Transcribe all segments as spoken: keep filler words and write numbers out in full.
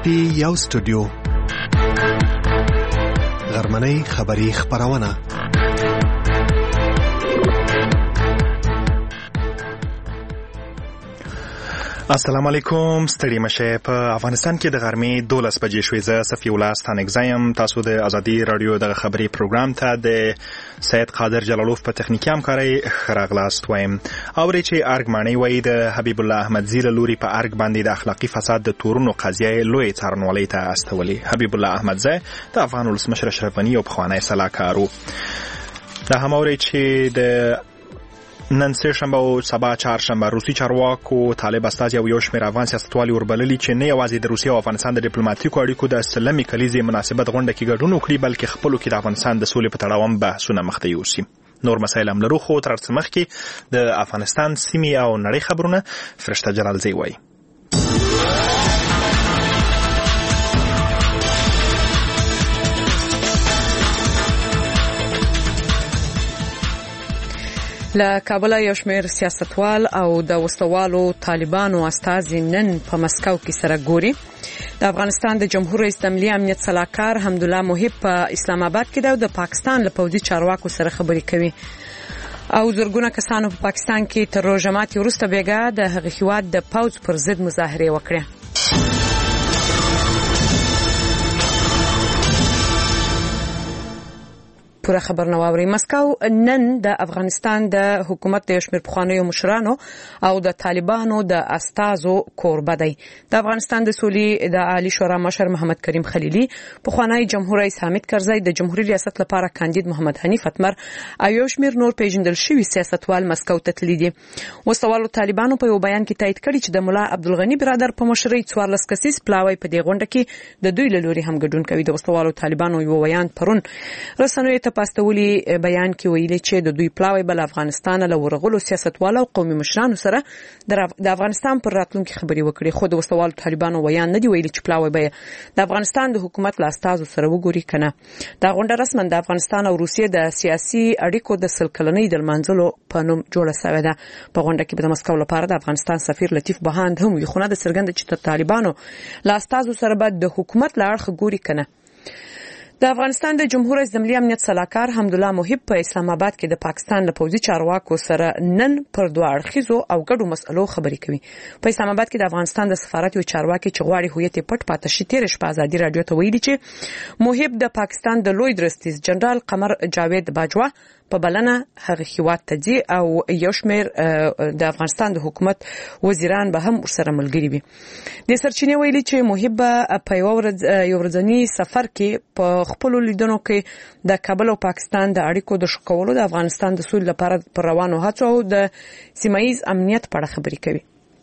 پی یو سټوډیو غرمنۍ خبری خبرونه. السلام علیکم. ستړي مشه. په افغانستان کې د غرمې دولس بجې شوې. زه صفي الله ستانګزایم. تاسو د ازادي رادیو د خبري پروګرام ته د سید قادر جلالوف په تخنیکی همکارۍ خراغلاست وایم. اوري چې ارګماني وای د حبیب الله احمدزی له لوري په ارګ باندې د اخلاقی فساد د تورونو قضیه لوی څارنوالۍ ته استولي. حبیب الله احمدزی د افغان ولسمشر اشرف غنی او پخوانی سلاکارو. دا هم اوري چې د نن سه شنبه او سبا چهارشنبه روسي چارواکو طالب استازي او یو شمېر افغان سیاستوالي وربللي چې نه یوازې د روسیې او افغانستان د ډیپلوماټیکو اړیکو د سلمي کلیزې مناسبت غونډه کې ګډون وکړي، بلکې خپلو کې د افغانستان د سولې په تړاو هم بحثونه مخته یوسي. نور مسایل هم لرو، خو تر څه مخکې د افغانستان سیمې او نړۍ خبرونه فرشته جلالزی وایي. له کابل یو شمېر سیاستوال او د وسلوالو طالبانو استازي نن په مسکو کې سره ګوري. د افغانستان د جمهور رئیس د ملي امنیت سلاکار حمدالله محب په اسلام آباد کې د پاکستان له پوځي چارواکو سره خبرې کوي او زرګونه کسانو په پاکستان کې تر روژه ماتي وروسته بیګا د هغه هیواد د پوځ پر ضد مظاهرې وکړې. پوره خبر نو اوري. مسکو نن د افغانستان د حکومت د شمیر پخوانیو مشرانو او د طالبانو د استازو کوربه دی. د افغانستان د سولې د عالی شورا مشر محمد کریم خلیلی، پخوانی جمهور رئیس حامد کرزی، د جمهوریت ریاست لپاره کاندید محمد حنیف اتمر او یو شمیر نور پیژندل شوي سیاستوال مسکو ته تللي دي. وسوالو طالبانو په یو بیان کې تایید کړی چې د مولا عبدالغنی برادر په مشرۍ څوارلس کسیز پلاوی په دې غونډه کې د دوی له لوري هم ګډون کوي. د وسوالو طالبانو یو بیان پرون رسنیو ته پاستولي بیان کې ویلي چې د دوی پلاوی بل افغانستان له ورغلو سیاستوالو او قومي مشرانو سره د افغانستان پر راتلونکي خبري وکړي، خو د وسوالو طالبانو بیان نه دی ویلي چې پلاوی به د افغانستان د حکومت له استازو سره وګوري کنه. دا غونډه رسماً د افغانستان او روسیې د سیاسي اړیکو د سلکلنۍ د منځلو په نوم جوړه شوې ده. په غونډه کې د مسکو لپاره د افغانستان سفیر لطیف بهاند هم وی خونه د څرګند چې طالبانو له استازو سره به د حکومت له اړخ ګوري کنه. د افغانستان د جمهور رئیس د ملي امنیت سلاکار حمدالله محب په اسلام آباد کې د پاکستان له پوځي چارواکو سره نن پر دوه اړخیزو او ګډو مسئلو خبرې کوي. په اسلام آباد کې د افغانستان د سفارت یو چارواکي چې غواړي هویت پټ پاتې شي تیر شپه ازادي رادیو ته ویلي چې محب د پاکستان د لوی درستیز جنرال قمر جاوید باجوا په بلنه هغه هیواد ته ځي او یو شمېر د افغانستان د حکومت وزیران به هم ورسره ملګري وي. د سرچینې ویلي چې محب په یو ورځ یو ورځنی سفر کې په خپل لیدنو کې د کابل او پاکستان د اړیکو د ښه کولو، د افغانستان د سولې لپاره پر روانو هڅو او د سیمایي امنیت په اړه خبرې کوي.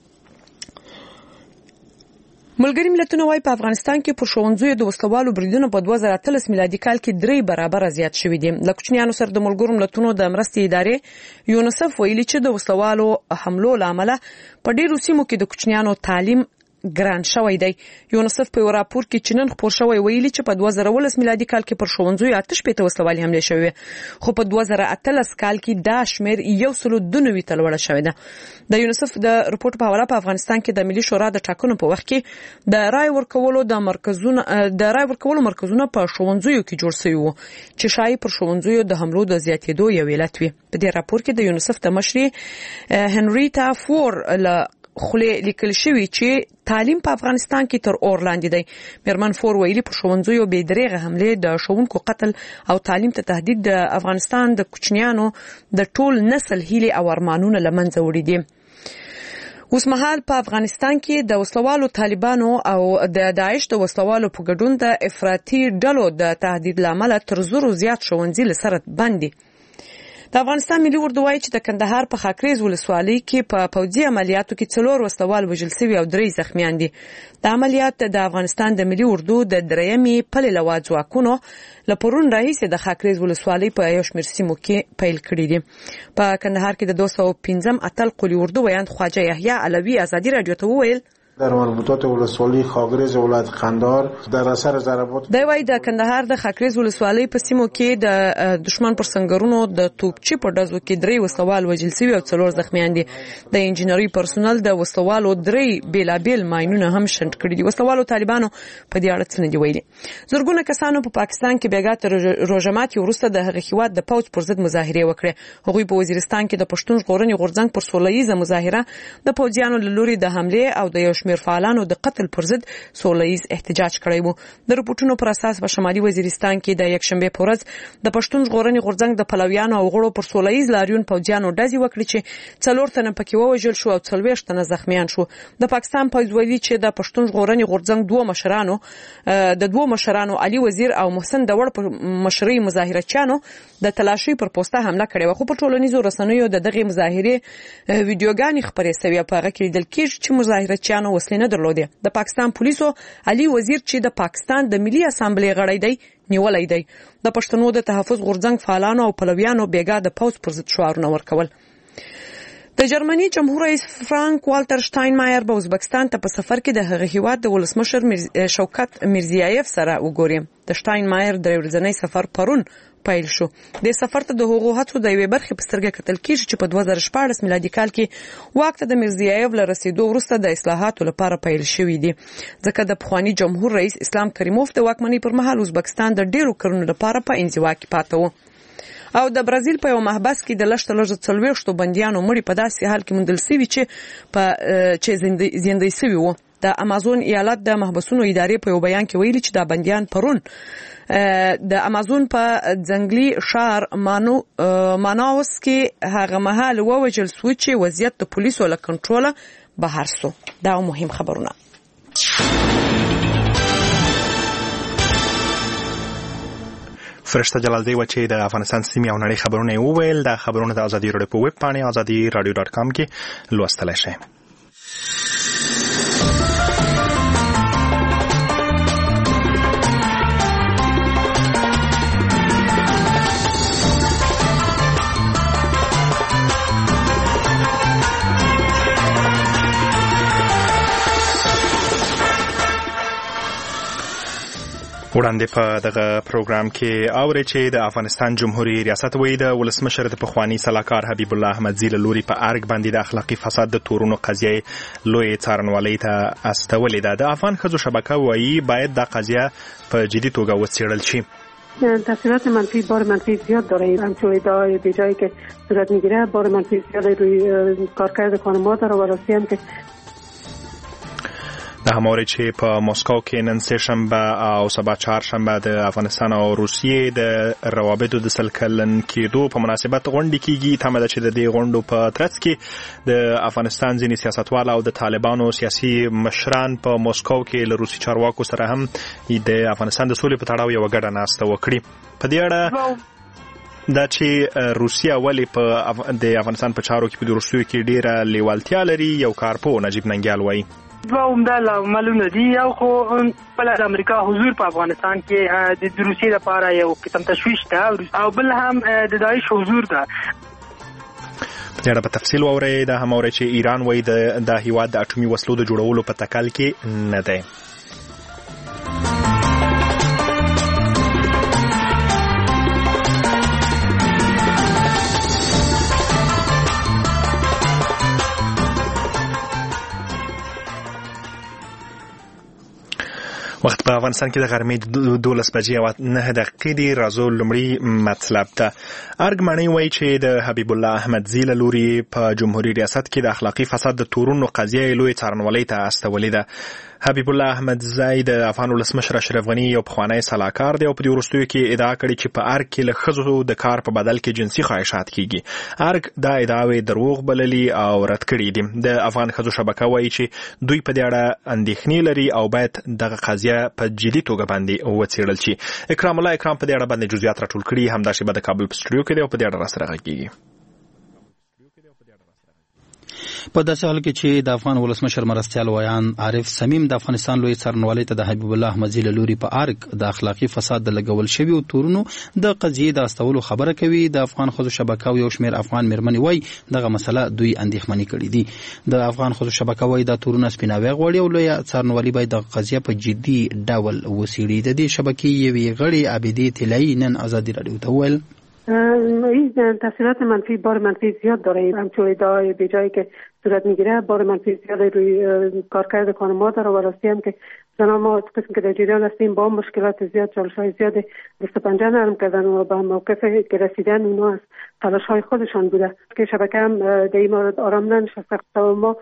ملګری ملتونه وايي په افغانستان کې پر ښوونځیو د وسلوالو بریدونو په دوه زره اتلس میلادي کال کې درې برابر زیات شوي دي. له کوچنیانو سره د ملګرو ملتونو د مرستې ادارې یونیسف ویلي چې د وسلوالو حملو له امله په ډیرو سیمو کې د کوچنیانو تعلیم ګران شوی دی. یونیسف په یو راپور کې چې نن خپور شوی ویلي چې په دوه زره ولس میلادي کال کې پر ښوونځیو اته شپېته وسلوالي حملې شوې، خو په دوه زره اتلس کال کې دا شمېر یو سلو دوه نوي ته لوړه شوې ده. د یونیسف د رپورټ په حواله په افغانستان کې د ملي شورا د ټاکنو په وخت کې د رای ورکولو د مرکزونو د رای ورکولو مرکزونه په ښوونځیو کې جوړ شوي وو چې شایي پر ښوونځیو د حملو د زیاتېدو یو علت وي. په دې راپور کې د یونیسف د مشرې هنریتا فور له خله لیکل شوی چې تعلیم په افغانستان کې تر اور لاندې دی. میرمن فور ویلي په ښوونځیو بې دریغه حملې، د ښوونکو قتل او تعلیم ته تهدید د افغانستان د کوچنیانو د ټول نسل هیلې او ارمانونه له منځه وړي دي. اوس مهال په افغانستان کې د وسلوالو طالبانو او د داعش د وسلوالو په ګډون د افراطي ډلو د تهدید لامل تر زرو زیات ښوونځي لسره بندي. د افغانستان ملي اردو وايي چې د کندهار په خاکریز ولسوالۍ کې په پوځي عملیاتو کې څلور وسلوال وژل شوي او درې زخمیان دي. د عملیات د افغانستان د ملي اردو د درېیمې پلې لوا ځواکونو له پرون راهیسې د خاکریز ولسوالۍ په یو شمېر سیمو کې پیل کړي دي. په کندهار کې د دوه سوه پنځم اتل قولي اردو ویاند خواجه یحیی علوي ازادي رادیو ته وویل در مربوطات ولسوالی خاکریز ولایت قندهار در اثر ضربات د وای د کندهار د خاکریز ولسوالۍ په سیمو کې د دشمن پر سنگرونو د توپچی په ډزو کې درې وسوال وژل شوي او څلور زخمیان دي. د انجنیری پرسونل د وسوالو درې بیلابیل ماینونه هم شنډ کړي دي. وسوالو طالبانو په دې اړه څه نه دی ویلي. زرګونه کسانو په پاکستان کې بیګا تر روزماتي وروسته د هغه هیواد د پوځ پر ضد مظاهره وکړه. هغوی په وزیرستان کې د پښتون ژغورنې غورځنګ پر سولهییزه مظاهره د پوځیانو له لوري د حمله او د یو شمېر فعالانو د قتل پر ضد سولهییز احتجاج کړی وو. د رپورټونو پر اساس په شمالي وزیرستان کې د یکشنبه په ورځ د پښتون ژغورنې غورځنګ د پلویانو او غړو پر سولهییز لاریون پوځیانو ډزې وکړي چې څلور تنه پکې ووژل شو او څلوېښت تنه زخمیان شو. د پاکستان پوځ ویلي چې د پښتون ژغورنې غورځنګ دوه مشرانو د دوه مشرانو علي وزیر او محسن دور په مشرۍ مظاهرچیانو د تلاشي پر پوسټه حمله کړې و. خو په ټولنیزو رسنیو د دغه مظاهره ویډیوګانې خبرې شوې په هغه کې لیدل کېږي چې مظاهرچیانو وسلې نه درلودې. د پاکستان پولیسو علي وزیر چې د پاکستان د ملي اسامبلې غړی دی نیولای دی. د پښتنو د تحفظ غورځنګ فعالانو او پلویانو بیګا د پوز پر ضد شعارونه ورکول. د جرمني جمهور رئیس فرانک والټر شټاینمایر په ازبکستان ته په سفر کې د هغه هیواد د ولسمشر شوکت میرزیایف سره وګوري. د شټاینمایر د ورځنی سفر پرون پیل شو. د سفر ته د هغو هڅو د یوې برخې په سترګه کتل کېږي چې په دوه زره شپاړس میلادي کال کې واک ته د میرزیایف له رسیدو وروسته د اصلاحاتو لپاره پیل شوي دي. ځکه د پخوانی جمهور رئیس اسلام کریموف د واکمنۍ پر مهال ازبکستان د ډیرو کړنو لپاره په انزوا کې پاتې و. او د برازیل په یو محبس کې د لشت لږ څلوېښتو بندیانو مړي په داسې حال کې موندل شوي چې په چې زندۍ شوي وو. د امازون ایالت د محبسونو ادارې په یو بیان کې ویلي چې دا بندیان پرون د امازون په ځنګلي ښار مانو ماناوس کې هغه مهال ووژل شو چې وضعیت د پولیسو له کنټروله بهر شو. دا مهم خبرونه. فرشته جلال دی و چې د افغانستان سیمې او نړۍ خبرونه وویل. د خبرونه د ازادي راډیو په ویب پاڼې ازادي راډیو ډاټ کام کې لوستلی شئ. وړاندې په دغه پروګرام کې اوري چې د افغانستان جمهوریت ریاست وایي د ولسمشر د پخوانی سلاکار حبیب الله احمدزي له لوري په ارګ باندې د اخلاقي فساد د تورونو قضیه لوی څارنوالۍ ته استولې ده. د افغان ښځو شبکه وایي باید دا قضیه په جدي توګه وڅېړل شي. تاثیرات منفی بار منفی زیاد داره. همچون ادعای به جایی که صورت میگیره بار منفی زیاد روی کارکرد خانم‌ها داره و راستی هم که د همواره چې په مسکو کې نن سه شنبه او سبا چهارشنبه د افغانستان او روسیې د روابطو د سل کلن کېدو په مناسبت غونډې کیږي. تمه ده چې د دې غونډو په ترڅ کې د افغانستان ځینې سیاستوال او د طالبانو سیاسي مشران په مسکو کې له روسي چارواکو سره هم د افغانستان د سولې په تړاو یو ګډه ناسته وکړي. په دې اړه دا چې روسیا ولې په د افغانستان په چارو کې په روسیو کې ډیره لیوالتیا لري یو کارپو نجیب ننګیال وایي. دوه عمده لاملونه دي. یو خو بل د امریکا حضور په افغانستان کې د روسیې لپاره یو قسم تشویش ده او بل هم د داعش حضور ده. په دې اړه په تفصیل واورئ. دا هم اورئ چې ایران وایي د هیواد د اټومي وسلو د جوړولو په تکل کې نه دی. وخت په افغانستان کې د غرمې دولس بجې او نه دقیقې دي. راځو لومړی مطلب ته. ارګ مڼۍ وایي چې د حبیب الله احمدزي له لوري په جمهوریت ریاست کې د اخلاقي فساد د تورونو قضیه لوی څارنوالۍ ته استولې ده. حبیب الله احمدزي د افغان ولسمشر اشرف غني یو پخوانی سلاکار دی او په دې وروستیو کې ادعا کړې چې په ارګ کې له ښځو د کار په بدل کې جنسي خواهشات کیږي. ارګ دا ادعاوې دروغ بللي او رد کړي دي. د افغان ښځو شبکه وایي چې دوی په دې اړه اندېښنې لري او باید دغه قضیه په جدي توګه باندې وڅېړل شي. اکرام الله اکرام په دې اړه باندې جزئیات راټول کړي. همداشي به د کابل په سټوډیو کې دی او په دې اړه راسره غږیږي. شوې دي او په دې اړه سره په داسې حال کې چې د افغان ولسمشر مرستیال ویان عارف سمیم د افغانستان لوی څارنوالۍ ته د حبیب الله احمدزي له لوري په ارګ د اخلاقي فساد د لګول شوي او تورونو د قضیې د استولو خبره کوي. د افغان ښځو شبکه او یو شمېر افغان میرمنې وایي دغه مسله دوی اندېښمنې کړې دي. د افغان ښځو شبکه وایي دا تورونه سپیناوی غواړي او لویه څارنوالي باید د قضیه په جدي ډول وڅېړي. د دې شبکې یوې غړې عابدې طلایي نن ازادي راډیو ته وویل این تاثیرات منفی بار منفی زیاد داره. همچون ادعای به جایی که صورت میگیره بار منفی زیاد روی کارکرد خانم‌ها داره و راستی هم که زنان ما قسم که در جریان هستیم با مشکلات زیاد چالش‌های زیاد دست پنجه نرم کردن و به موقف که رسیدن اونا از تلاش‌های خودشان بوده که شبکه هم در این مورد آرام ننشسته. ما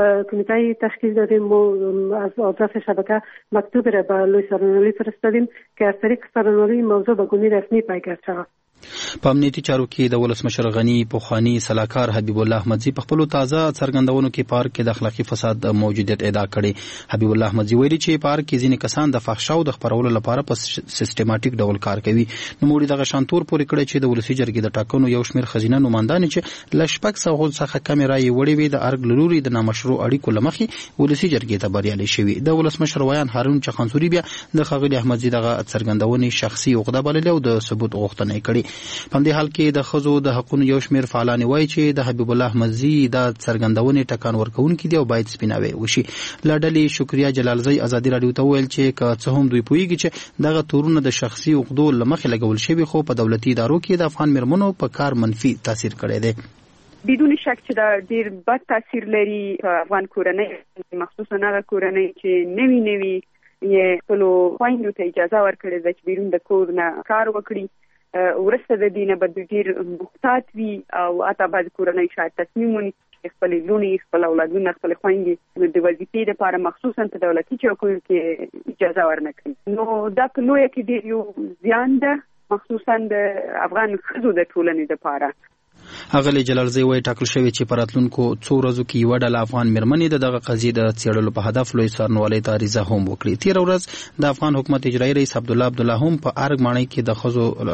کمیته تشکیل دادیم و از آدرس شبکه مکتوب را به لوی څارنوالي فرستادیم که از طریق څارنوالي موضوع به گونه رسمی پیگرد شود. په امنیتي چارو کې د ولسمشر غنی پوخانی سلاکار حبیب الله احمدزي په خپل تازه څرګندونو کې پارک کې د اخلاقي فساد موجودیت ادعا کړي. حبیب الله احمدزي ویلي چې پارک کې ځینې کسان د فحشا او د خپرولو لپاره په سیستماتیک ډول کار کوي. نو موږ دغه شانتور پورې کړی چې د ولسی جرګې د ټاکنو یو شمېر خزینه نوماندان چې ل شپږ سوه څخه کمې رایې وړې وي د ارګ لوري د نامشروع اړیکو لمخې ولسی جرګې ته بریالي شوي. د ولسمشر ویان هارون چخانسوري بیا د ښاغلي احمدزي دغه څرګندونې شخصي عقده بللې او د ثبوت غوښتنه یې کړې. په دې حال کې د ښځو د حقوقو یو شمېر فعالان وایي چې د حبیب الله احمدزي د څرګندونې ټکان ورکوونکي دي او باید سپیناوی وشي. له ډلې شکریا جلالزی ازادي راډیو ته وویل چې که څه هم دوی پوهیږي چې دغه تورونه د شخصي عقدو له مخې لګول شوي خو په دولتي ادارو کې د افغان میرمنو په کار منفي تاثیر کړی دی. بدون شک چې دا ډیر بد تاثیر لري په افغان کورنۍ مخصوصا هغه کورنۍ چې نوي نوي یې خپلو خویندو ته اجازه ورکړې ده چې بیرون د کور نه کار وکړي. ورسته د دې نه به ډېر محتاط وي او حتی بعضې کورنۍ شاید تصمیم ونیسي چې خپلې لوڼې خپل اولادونه خپلې خویندې د وظیفې دپاره مخصوصا په دولتي چوکیو کې اجازه ورنه کړي. نو دا په لویه کې ډېر یو زیان ده مخصوصا د افغان ښځو د ټولنې دپاره. اغلی جلالزی وایي ټاکل شوی چې په راتلونکو څو ورځو کې یوه ډله افغان میرمنې د دغه قضیې د څېړلو په هدف لوی څارنوالۍ ته عریضه هم وکړي. تېره ورځ د افغان حکومت اجرایي رئیس عبدالله عبدالله هم په ارګ ماڼۍ کې د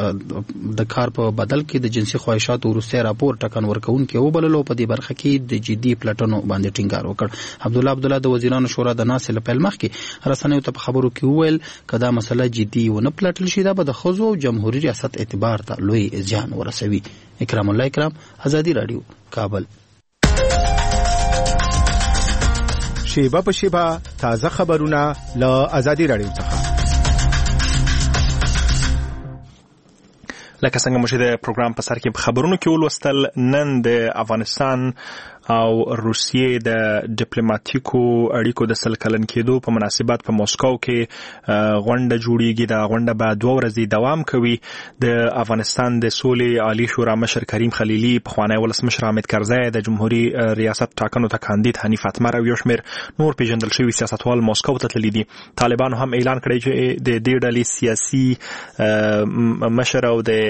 ښځو د کار په بدل کې د جنسي خواهشاتو وروستی راپور ټکان ورکوونکی وبللو او په دې برخه کې د جدي پلټنو باندې ټینګار وکړ. عبدالله عبدالله د وزیرانو شورا د ناستې له پیل مخکې رسنیو ته په خبرو کې وویل که دا مسله جدي ونه پلټل شي دا به د ښځو او جمهوري ریاست اعتبار ته لوی زیان ورسوي. اکرام الله اکرام، ازادي راډیو، کابل. شیبه په شیبه تازه خبرونه له ازادي راډیو څخه. لکه څنګه مو چې د پروګرام په سر کې په خبرونو کې ولوستل، نن د افغانستان او روسیې د ډیپلوماټیکو اړیکو د سل کلن کېدو په مناسبت په موسکو کې غونډه جوړیږي. دا غونډه به دوه ورځې دوام کوي. د افغانستان د سولې عالی شورا مشر کریم خلیلي، پخوانی ولسمشر حامد کرزی، د جمهوریت ریاست ټاکنو ته کاندید حنیف اتمر او یو شمېر نور پیژندل شوي سیاستوال موسکو ته تللي دي. طالبانو هم اعلان کړی چې د دې ډلې سیاسي مشر او د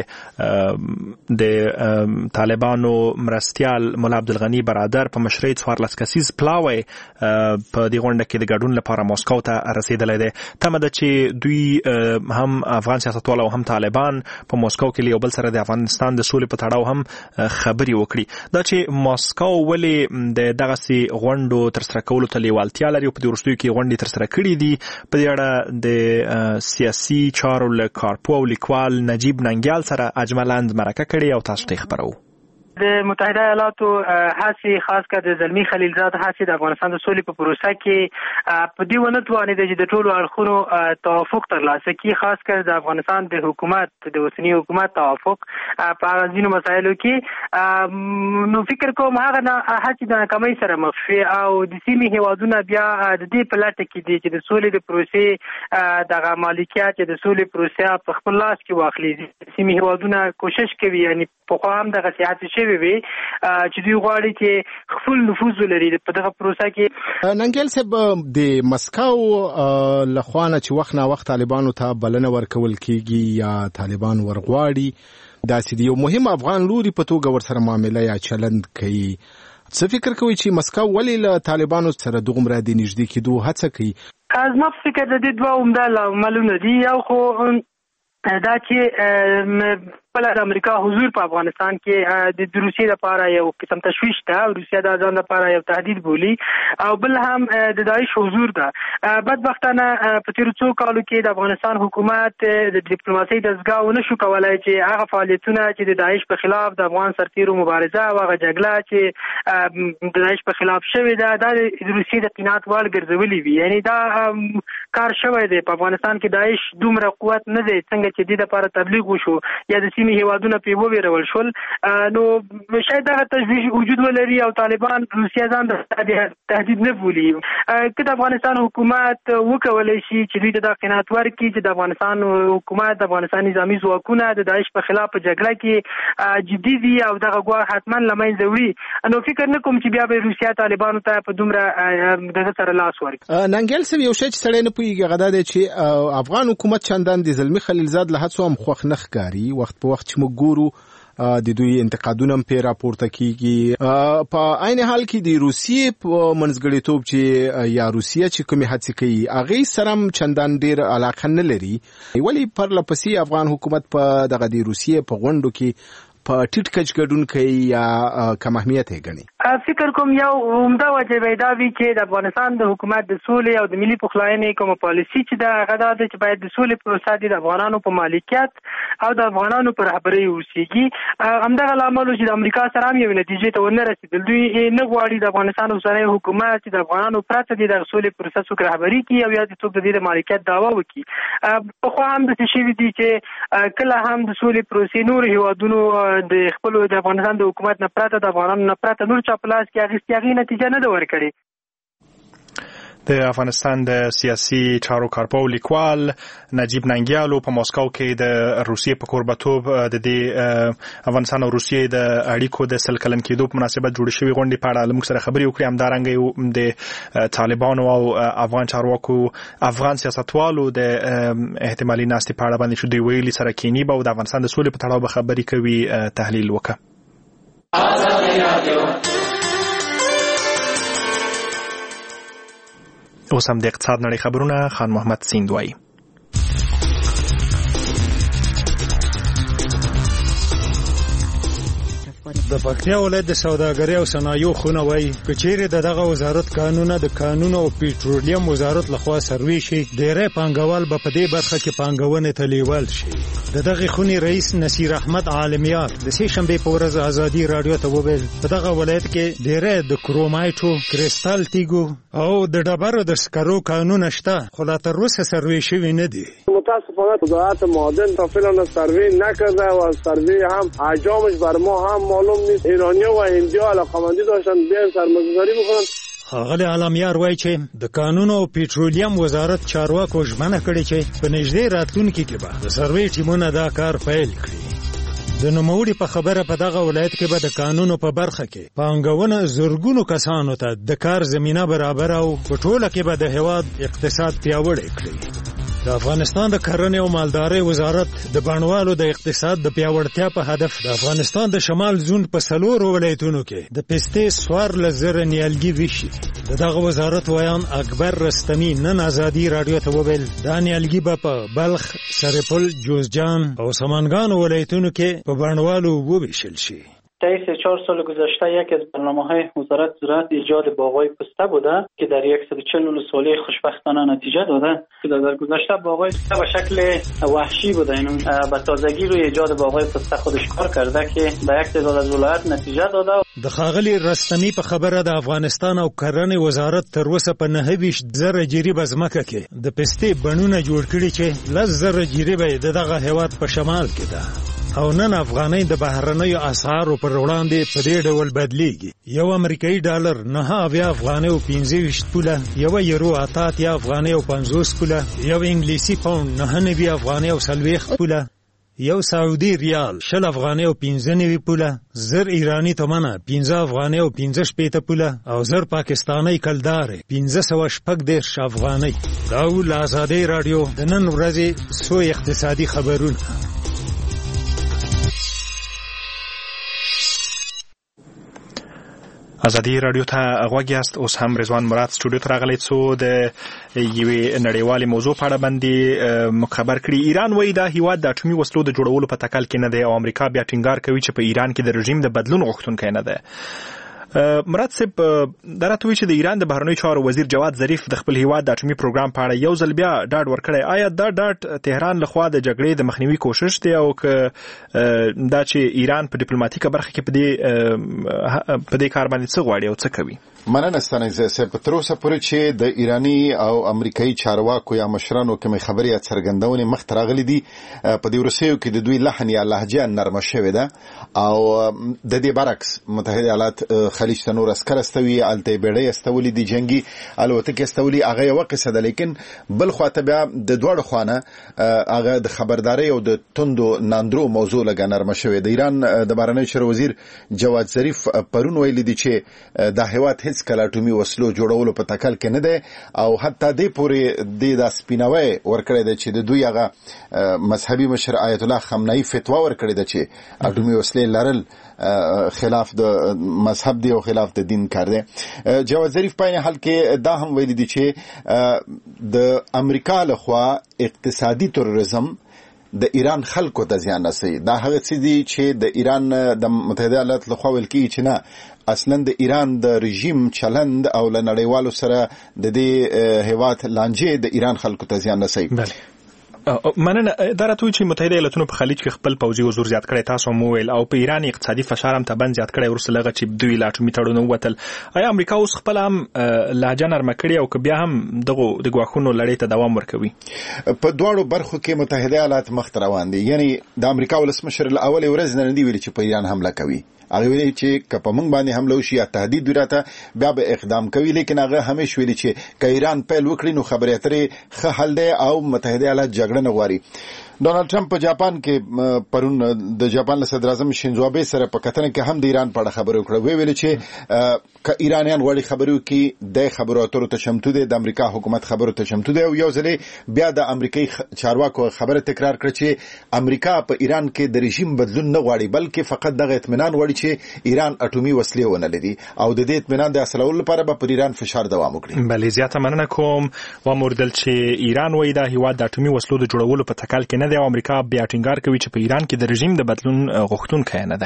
د طالبانو مرستیال مولا عبدالغني برادر په مشرۍ څوارلس کسیز پلاوی په دې غونډه کې د ګډون لپاره موسکو ته رسیدلی دی. تمه ده چې دوی هم افغان سیاستوال او هم طالبان په موسکو کې یو بل سره د افغانستان د سولې په تړاو هم خبرې وکړي. دا چې موسکو ولې د دغسې غونډو ترسره کولو ته لیوالتیا لري او په دې وروستیو کې غونډې ترسره کړي دي، په دې اړه د سیاسي چارو له کارپوه او لیکوال نجیب ننګیال سره اجملاند مرکه کړې او تاسو ته یې خپروو. د متحده ایالاتو هڅې خاص کر د زلمی خلیلزاد هڅې د افغانستان د سولې په پروسه کې په دې ونه توانېده چې د ټولو اړخونو توافق ترلاسه کړي، خاص کر د افغانستان د حکومت د اوسني حکومت توافق په هغه ځینو مسایلو کې. نو فکر کوم هغه هڅې د ناکامۍ سره مخ شوې او د سیمې هیوادونه بیا د دې په لټه کې دي چې د سولې د پروسې دغه مالکیت چې د سولې پروسه په خپل لاس کې واخلي. سیمې هیوادونه کوشش کوي، یعنی پخوا هم دغه سیاست شوی وي چې دوی غواړي چې خپل نفوذ ولري په دغه پروسه کې. ننګیال صاحب، د مسکو لخوا نه چې وخت نه وخت طالبانو ته بلنه ورکول کیږي یا طالبان ورغواړي داسې دی یو مهم افغان لوري په توګه ورسره معامله یا چلند کوي، څه فکر کوي چې مسکو ولې له طالبانو سره دومره د نږدې کېدو هڅه کوي؟ زما په فکر د دې دوه عمده لاملونه دي. یو خو دا چې بل د امریکا حضور په افغانستان کې د روسیې لپاره یو قسم تشویش ده او روسیه د ځان لپاره یو تهدید بولي او بل هم د داعش حضور ده. بدبختانه په تیر څو کالو کې د افغانستان حکومت د ډیپلوماسۍ دستګاه ونه شو کولای چې هغه فعالیتونه چې د داعش په خلاف د افغان سرتیرو مبارزه او هغه جګړه چې د داعش په خلاف شوې ده دا د روسیې د قناعت وړ ګرځولې وي. یعنی دا کار شوی دی په افغانستان کې داعش دومره قوت نه دی څنګه چې د لپاره تبلیغ وشو یا د سیمې هیوادونه په ویرول شول نو شاید هغه تشویش وجود ولري او طالبان روسیه ځان د تهدید نه بولي. که د افغانستان حکومت وکولای شي چې دوی د قناعت ورکړي چې د افغانستان حکومت د افغانستان نظامي ځواکونه د داعش په خلاف په جګړه کې جدي دي او دغه ګواښ حتما له منځه وړي نو فکر نه کوم چې بیا به روسیه طالبانو ته په دومره دغه سره لاس ورکړي. ننګل سم یو شی چې سړی نه پوهیږي غدا دی چې افغان حکومت چندان د زلمی خلیلزاد له هڅو هم خوښ نه ښکاري. وخت په وخت چې موږ ګورو د دوی انتقادونه هم پې راپورته کیږي. په عین حال کې د روسیې په منځګړیتوب چې یا روسیه چې کومې هڅې کوي هغې سره هم چندان ډېر علاقه نه لري. ولې پرله پسې افغان حکومت په دغه د روسیې په غونډو کې په ټیټ کچ ګډون کوي یا کم اهمیت یې ګڼي؟ فکر کوم یو عمده وجه به دا وي چې د افغانستان د حکومت د سولې او د ملي پخلاینې کومه پالیسي چې دا غدا ده چې باید د سولې پروسه د افغانانو په مالکیت او د افغانانو پر رهبرۍ اوسېږي. همدغه لامل چې د امریکا سره هم یو نتیجې ته ونه رسېدل. دوی نه غواړي د افغانستان اوسنی حکومت چې د افغانانو پرته د دغه سولې پروسه څوک رهبري کړي او یا د څوک د دې د مالکیت دعوا وکړي. پخوا هم داسې شوي دي چې کله هم د سولې پروسې نورو هیوادونو د خپل د افغانستان د حکومت نه پرته د افغانانو نه پرته نور چا پلاس کې اخیستې هغې نتیجه نه ده ورکړې. د افغانستان د سیاسي چارو کارپو لیکوال نجیب ننګیالو په مسکو کې د روسیې په کوربتوب د دې افغانستان او روسیې د اړیکو د سل کلن کېدو په مناسبت جوړې شوې غونډې په اړه موږ سره خبرې وکړې. همدارنګه د طالبانو او افغان چارواکو افغان سیاستوالو د احتمالي ناستې په اړه باندې چې دوی ویلي سره کینی به او د افغانستان د سولې په تړاو به خبرې کوي تحلیل وکړه. اوس هم د اقتصاد نړۍ خبرونه خان محمد سیندوی. د پکتیا ولایت د سوداګرۍ او صنایعو خونه وایي که چیرې د دغه وزارت قانونه د قانون او پېټرولیم وزارت لخوا سروي شي ډېری پانګوال به په دې برخه کې پانګونې ته لیوال شي. د دغه خونې رئیس نصیر احمد عالمیار د سې شنبې په ورځ ازادي راډیو ته وویل په دغه ولایت کې ډېری د کرومایټو کریسټال تیږو او د ډبرو د سکرو قانونه شته خو لا تر اوسه سروي شوي نه دي. متاسفانه وزارت معادن تا فعلا سروی نکرده و سروی هم احجامش بر ما هم معلوم نیست. ایرانیا و هندیا علاقمندی داشتن بیان سرمایه‌گذاری بکنن. ښاغلی عالمیار وایي چې د قانون او پېټرولیم وزارت چارواکو ژمنه کړې چې په نږدې راتلونکي کې به د سروې ټیمونه دا کار پیل کړي. د نوموړي په خبره په دغه ولایت کې به د قانونو په برخه کې پانګونه زرګونو کسانو ته د کار زمینه برابر او په ټوله کې به د هېواد اقتصاد پیاوړی کړي. د افغانستان د کرنې او مالدارۍ وزارت د بڼوالو د اقتصاد د پیاوړتیا په هدف د افغانستان د شمال زون په څلورو ولایتونو کې د پستې څوارلس زره نیالګي ویشي. د دغه وزارت ویان اکبر رستمي نن ازادي راډیو ته وویل دا نیالګي به په بلخ، سرپل، جوزجان او سمنګان ولایتونو کې په بڼوالو وویشل شي. طی چهار سال گذشته یکی از برنامه‌های وزارت زراعت ایجاد باغ‌های پسته بوده که در صد و چهل ولسوالی خوشبختانه نتیجه داده که در گذشته باغ‌های پسته به شکل وحشی بوده. این به تازگی روی ایجاد باغ‌های پسته خودش کار کرده که به یک تعداد از ولایات نتیجه داده. د ښاغلي رستمي په خبره د افغانستان او کرنې وزارت تر اوسه په نهه ویشت زره جریب ځمکه کې د پستې بڼونه جوړ کړي چې لس زره جریب د دغه هېواد په شمال کې ده او نن افغانۍ د بهرنیو اسعارو پر وړاندې په دې ډول بدلیږي. یو امریکایي ډالر نهه اویا افغانۍ او پنځه ویشت پوله، یو یورو اته اتیا افغانۍ او پنځوس پوله، یو انګلیسي پاونډ نهه نوي افغانۍ او څلوېښت پوله، یو سعودي ریال شل افغانۍ او پنځه نوي پوله، زر ایراني تومنه پنځه افغانۍ او پنځه شپېته پوله او زر پاکستانۍ کلدارې پنځه سوه شپږ دېرش افغانۍ. دا و له ازادۍ راډیو د نن ورځې څو اقتصادي خبرونه. ازادي رادیو ته غوږ یاست. اوس هم رضوان مراد سټوډیو ته راغلی څو د یوې نړیوالې موضوع په اړه باندې خبر کړي. ایران وایي دا هیواد د اټومي وسلو د جوړولو په تکل کې نه دی او امریکا بیا ټینګار کوي چې په ایران کې د رژیم د بدلون غوښتونکی نه دی. مراد صاحب درته وی چې د ایران د بهرنیو چارو وزیر جواد ظریف د خپل هیواد د اټومي پروګرام په اړه یو ځل بیا ډاډ ورکړی. آیا دا ډاډ تهران لخوا د جګړې د مخنیوي کوشش دی او که دا چې ایران په ډیپلوماټیکه برخه کې په دې په دې کار باندې څه غواړي او څه کوي؟ مننه ستانه زه په تر اوسه پورې چې د ایرانی او امریکایي چارواکو یا مشرانو کوم خبرې یا څرګندونې مخ ته راغلي دي په دې ورسېو کې د دوی لحن یا لهجه نرمه شوې ده او د دې برعکس متحده ایالات خلیج ته نور عسكر استوي الته بیړۍ استولي دي جنگي الوتکې استولي هغه یو قصه ده، لیکن بل خواته بیا د دوړ خوانه هغه د خبرداري او د توندو ناندرو موضوع لګا نرمه شوې ده. ایران د بهرنیو چارو وزیر جواد ظریف پرون ویلي دي چې د هیواد هیڅ کله اټومي وسلو جوړولو په تکل کې نه ده او حتی دې پورې د سپیناوي ورکړی ده چې د دوی هغه مذهبي مشر آیت الله خامنه‌ای فتوا ورکړی ده چې اټومي وسلې لرل خلاف د مذهب دی او خلاف د دین کار دی. جواد ظریف په حال کې دا هم ویلي دي چې د امریکا لخوا اقتصادي تروریزم د ایران خلکو ته زیان رسوي. دا هغه څه دي چې د ایران د متحده ایالات لخوا ویل کیږي چې نه اصلا د ایران د رژیم چلند او له نړیوالو سره د دې هیواد لانجې د ایران خلکو ته زیان رسوي. مننه. دا راته چې متحده ایالاتونو په خلیج کې خپل پوځي حضور زیات کړی، تاسو مو ویل، او په ایران اقتصادي فشار هم تبن زیات کړی ورسره لغه چې دوی لا اټومي تړون ووتل. آیا امریکا اوس خپل هم لهجه نرمه کړې او که بیا هم دغه د ګواښونو لړۍ ته دوام ورکوي؟ په دواړو برخو کې متحده ایالات مخ روان دي. یعنی د امریکا ولسمشر له اول ورځ نه دی ویلي چې په ایران حمله کوي. هغه ویلي چې که په موږ باندې حمله وشي یا تهدید وراته بیا به اقدام کوي، لیکن هغه همیش ویلي چې که ایران پیل وکړي نو خبرې اترې ښه حل دی او متحده ایالات جګړه نه غواړي. ډونالد ټرمپ په جاپان کې پرون د جاپان له صدر اعظم شینزو آبه سره په کتنه کې هم د ایران په اړه خبرې وکړه. وی ویل چې که ایرانیان غواړي خبرې وکړي د خبرو اترو ته چمتو دي، د امریکا حکومت خبرو ته چمتو دی. او یو ځل بیا د امریکایي چارواکو خبره تکرار کړه چې امریکا په ایران کې د رژیم بدلون نه غواړي بلکې فقط دغه اطمینان غواړي چې ایران اټومي وسلې ونه لري او د دې اطمینان د حاصلولو لپاره به پر ایران فشار دوام وکړي. بلې زیاته مننه کوم و موردل چې ایران وایي دا هیواد د اټومي وسلو د جوړولو په تکل کې نه دی او امریکا بیا ټینګار کوي چې په ایران کې د رژیم د بدلون غوښتونکی نه ده.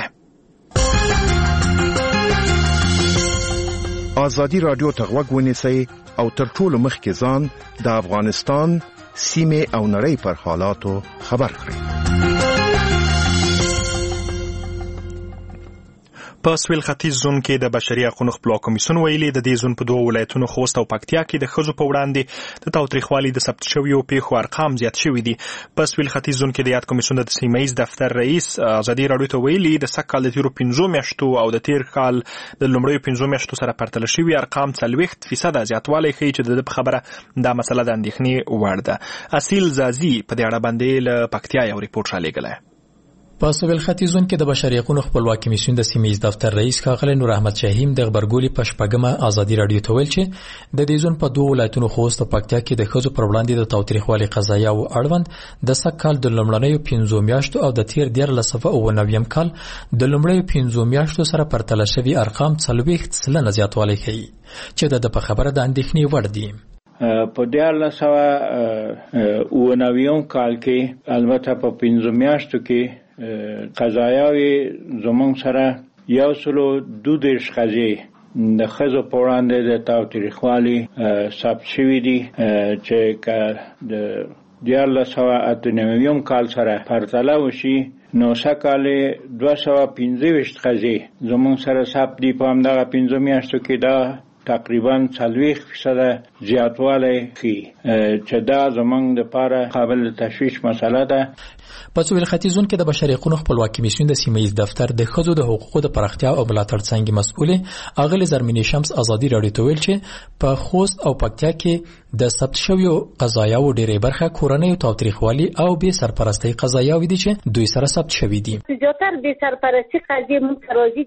ازادي رادیو ته غوږ ونیسئ او تر ټولو مخکې ځان د افغانستان سیمې او نړۍ پر حالاتو خبر کړئ. په سویل ختیځ زون کې د بشري حقوقو خپلواک کمیسیون ویلي د دې زون په دوه ولایتونو خوست او پکتیا کې د ښځو په وړاندې د تاوتریخوالي د ثبت شویو پیښو ارقام زیات شوي دي. په سویل ختیځ زون کې د یاد کمیسیون د سیمه ییز دفتر رئیس ازادي رادیو ته ویلي د سږ کال د تیرو پنځو میاشتو او د تیر کال د لومړیو پنځو میاشتو سره پرتله شوي ارقام څلوېښت فیصده زیاتوالی ښیي چې د په خبره دا مسله د اندېښنې وړ ده. اصیل زازي په دې اړه باندې له پکتیا یو ریپورت رالیږلی. په سویل ختیځ زون کې د بشري حقوقو خپلواک کمیسیون د سیمه ییز دفتر رئیس ښاغلی نور احمد شاهیم د خبرګولي په شپږمه ازادي رادیو ته ویل چې د دې زون په دوه ولایتونو خوست او پکتیا کې د ښځو پر وړاندې د تاوتریخوالي قضایا او اړوند د سږ کال د لومړنیو پنځو میاشتو او د تیر دیارلس سوه اووه نویم کال د لومړیو پنځو میاشتو سره پرتله شوي ارقام څلوېښت سلنه زیاتوالی ښیي چې د په خبره د اندېښنې وړ دي. په دیارلس سوه اووه نویم کال کې البته په پنځو میاشتو کې قضایاوي زمونږ سره یو سلو دو دېرش ښځې د ښځو په وړاندې د تاوتریخوالي ثبت شوي دي چې که د دیارلس سوه اته نویم کال سره پرتله وشي نو سږکال دوه سوه پنځه ویشت ښځې زمونږ سره ثبت دي. په همدغه پنځو میاشتو کې دا تقریبا څلوېښت فیصده زیاتوالی ښیي چې دا زمونږ دپاره قابل تشویش مسله ده. په سویل ختیځ زون کې د بشري حقوقو خپلواک کمیسیون د سیمه ییز دفتر د ښځو د حقوقو د پراختیا او ملاتړ څانګې مسؤلې اغلې زرمینې شمس ازادي رادیو ته ویل چې په خوست او پکتیا کې د ثبت شویو قضایاو ډېرې برخه کورنیو تاوتریخوالي او بې سرپرستۍ قضایاوې دي چې دوی سره ثبت شوي دي. زیاتره بې سرپرستي قضیې موږ راځي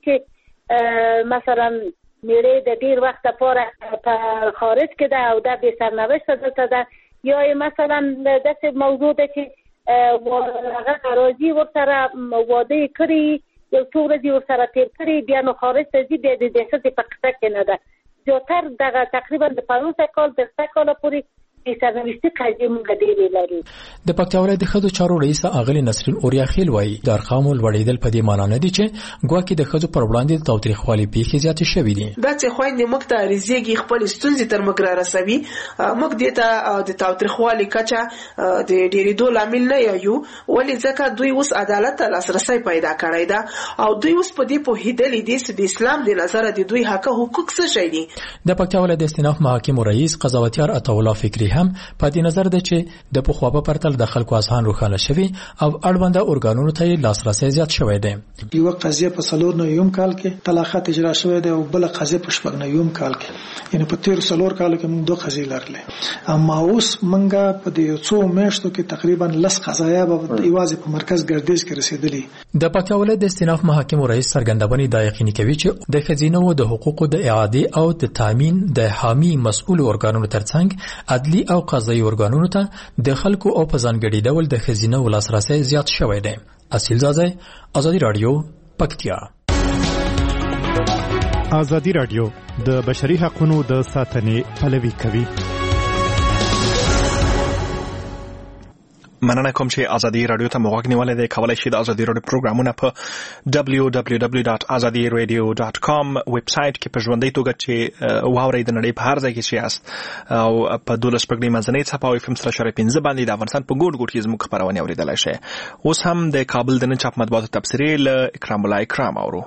چې مثلا میړه د ډیر وخت لپاره په خارج کې ده او دا بې سرنوشته دلته ده، یا مثلا داسې موضوع ده چې هغه راځي ورسره واده کړي یو څو ورځې ورسره تیر کړي بیا نو خارج ته ځي بیا د دهشت په قصه کې نه ده زیاتر دغه تقریبا د پنځوس کال تر سل کاله پورې سرنوشتي قضیې موږ ډېرې لرو. د پکتیا ولایت د ښځو چارو رئیس اغلې نسرین اوریاخیل وایي د ارقامو لوړېدل په دې معنا نه دي چې ګواکې د ښځو پر وړاندې د تاوتریخوالي پیښې زیاتې شوې دي. دا چې خویندې موږ ته عریضېږي خپل ستونزې تر موږ را رسوي موږ دې ته د تاوتریخوالي کچه د ډېرېدو لامل نه یو ولې ځکه دوی اوس عدالت ته لاسرسی پیدا کړی ده او دوی اوس په دې پوهېدلي دي چې د اسلام د نظره د دوی حق حقوق څه شی دي. د پکتیا ولایت د استیناف محاکمو رئیس قضاوتیار عطاالله فکري هم په دې نظر ده چې د پخوا په پرتله د خلکو اذهان روښانه شوي او اړونده ارګانونو ته یې لاسرسی زیات شوی دی. یوه قضیه په څلور نویم کال کې طلاقت اجرا شوی دی او بله قضیه په شپږ نویم کال کې یعنې په تېرو څلور کالو کې موږ دوه قضیې لرلې اما اوس موږ په دې څو میاشتو کې تقریبا لس قضایا به یوازې په مرکز ګردیز کې رسېدلي. د پکتیا ولایت د استیناف محاکمو رئیس څرګندونې دا یقیني کوي چې د ښځینهو د حقوقو د اعادې او د تامین د حامي مسؤل ارګانونو ترڅنګ عدلي او قضایي ارګانونو ته د خلکو او په ځانګړي ډول د ښځینهو لاسرسی زیات شوی دی. اصیل زازی، ازادي رادیو، پکتیا. ازادي رادیو د بشري حقوقو د ساتنې پلوي کوي. مننه کوم چې ازادي رادیو ته موږ نیولې ده. کولای شئ د ازادي رادیو پروګرامونه په دبلیو دبلیو دبلیو ډاټ ازادي رادیو ډاټ کام ویب سټ کې په ژوندۍ توګه چې واورئ د نړۍ په هر ځای کې چې یاست او په دولس پګړۍ منځنۍ څپه او اف ام سره شریک پنځه باندې د افغانستان په ګوټ ګوټ کې زموږ خبرونه اوریدلای شئ. اوس هم د کابل د نن چاپ مطبوعاتو تبصرې له اکرام الله اکرام اورو.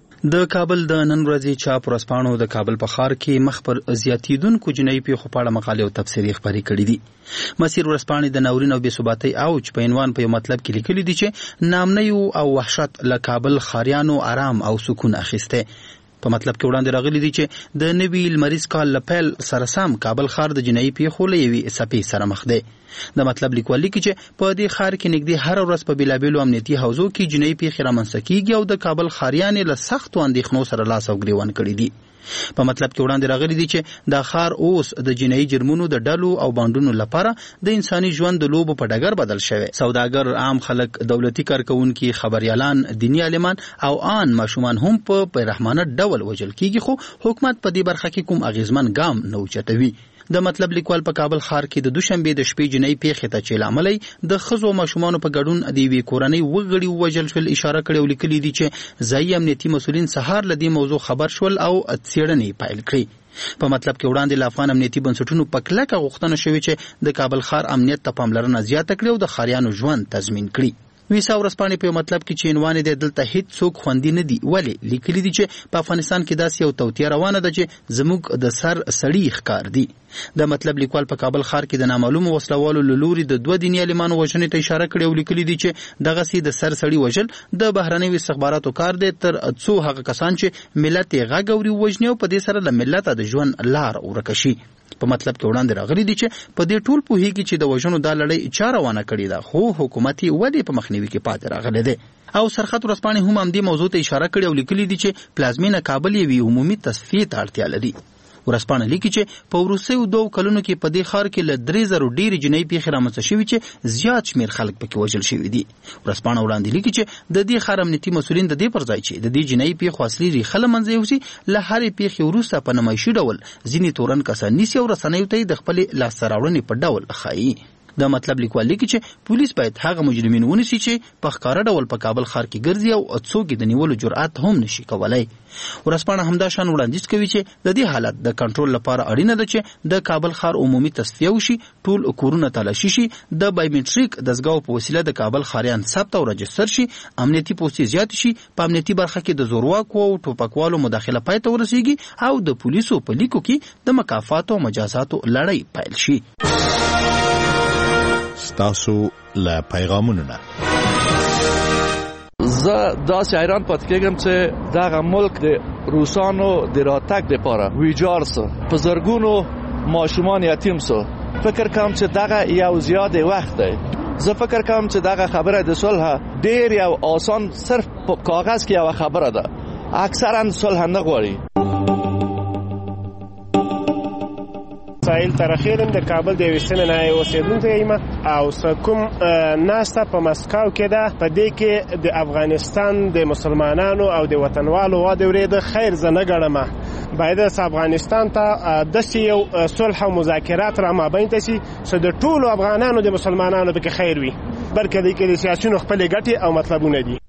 د کابل د نن ورځې چاپ ورځپاڼو د کابل په ښار کې مخ پر زیاتیدونکو جنایي پیښو په اړه مقالې او تبصرې خپرې کړې دي. مسیر ورځپاڼې د ناورین او بې ثباتۍ اوج په عنوان په یو مطلب کې لیکلي دي چې نامنیو او وحشت له کابل ښاریانو آرام او سکون اخیسته. په مطلب کې وړاندې راغلي دي چې د نوي لمریز کال له پیل سره سم کابل ښار د جنایي پیښو له یوې څپې سره مخ دی. د مطلب لیکوال لیکي چې په دې ښار کې نږدې هر ورځ په بېلابېلو امنیتي حوزو کې جنایي پیښې رامنځته کېږي او د کابل ښاریانې له سختو اندېښنو سره لاس او ګرېوان کړي دي. په مطلب کې وړاندې راغلي دي چې دا ښار اوس د جنایي جرمونو د ډلو او بانډونو لپاره د انساني ژوند د لوبو په ډګر بدل شوی. سوداګر، عام خلک، دولتي کارکونکي، خبريالان، دیني عالمان او آن ماشومان هم په پیرحمانه ډول وژل کېږي خو حکومت په دې برخه کې کوم اغیزمن ګام نه اوچتوي. د مطلب لیکوال په کابل ښار کې د دوشنبه د شپې جنایي پیښې ته چې لامل د ښځو ماشومانو په ګډون د یوې کورنۍ وګړي وژل شول اشاره کړې او لیکلي دي چې ځایي امنیتي مسولین سهار له دې موضوع خبر شول او څېړنې پیل کړې. په مطلب کې وړاندې له افغان امنیتي بنسټونو په کلکه غوښتنه شوې چې د کابل ښار امنیت ته پاملرنه زیاته کړي او د ښاریانو ژوند تضمین کړي. ویسا ورځپاڼې په مطلب کې چې عنوان دی دلته هیڅ څوک خوندي نه دي ولې لیکلي دي چې په افغانستان کې داسې یو توطیه روانه ده چې زموږ د سر سړي ښکار دي. د مطلب لیکوال په کابل ښار کې د نامعلومو وسلوالو له لوري د دوه دیني عالمانو وژنې ته اشاره کړې او لیکلي دي چې دغسې د سر سړي وژل د بهرنیو استخباراتو کار دی تر څو هغه کسان چې ملت یې غږ اوري ووژني او په دې سره له ملته د ژوند لار ورکه شي. په مطلب کې وړاندې راغلي دي چې په دې ټول پوهیږي چې د وژنو دا لړۍ چا روانه کړې ده خو حکومت یې ولې په مخنیوي کې پاتې راغلی دی. او سرخط ورځپاڼې هم همدې موضوع ته اشاره کړې او لیکلي دي چې پلازمینه کابل یوې عمومي تصفیې ته اړتیا لري. ورځپاڼه لیکي چې په وروستیو دوو کلونو کې په دې ښار کې له درې زرو ډېرې جنایي پیښې رامنځته شوي چې زیات شمېر خلک پکې وژل شوي دي. ورځپاڼه وړاندې لیکي چې د دې ښار امنیتي مسؤلین د دې پر ځای چې د دې جنایي پیښو اصلي ریښه له منځه یوسي له هرې پیښې وروسته په نمایشي ډول ځینې تورن کسان نیسي او رسنیو ته یې د خپلې لاسته راوړنې په ډول ښایي. د مطلب لیکوال لیکي چې پولیس باید هغه مجرمین ونیسي چې په ښکاره ډول په کابل ښار کې ګرځي او څوک د نیولو جرأت هم نشي کولای. ورځپاڼه همدا شان وړاندیز کوي چې د دې حالت د کنټرول لپاره اړینه ده چې د کابل ښار عمومي تصفیه وشي، ټول کورونه تلاشي شي، د بایومټریک دستګاو په وسیله د کابل ښاریان ثبت او رجستر شي، امنیتي پوستې زیات شي، په امنیتي برخه کې د زورواکو او ټوپکوالو مداخله پای ته ورسیږي او د پولیسو په لیکو کې د مکافاتو او مجازاتو لړۍ پیل شي. ستاسو له پیغامونو نه زه داسې حیران پاتې کېږم چې دغه ملک د روسانو د راتګ دپاره ویجاړ سو، په زرګونو ماشومان یتیم سو. فکر کوم چې دغه یو زیات وخت دی. زه فکر کوم چې دغه خبره د صلح ډېر یو آسان صرف په کاغذ کې یو خبره ده، اکثرا صلح نه غواړي. اسماعیل ترخیلم د کابل د یوې سیمې نه اوسېدونکی یم او کوم ناسته په مسکو کې ده په دې کې د افغانستان د مسلمانانو او د وطنوالو واده ورېده خیر زه نه ګڼم باید افغانستان ته داسې یو صلح او مذاکرات را مابین ته شي چې د ټولو افغانانو د مسلمانانو پکې خیر وي بلکې د کې د سیاسیونو خپلې ګټې او مطلبونه دي.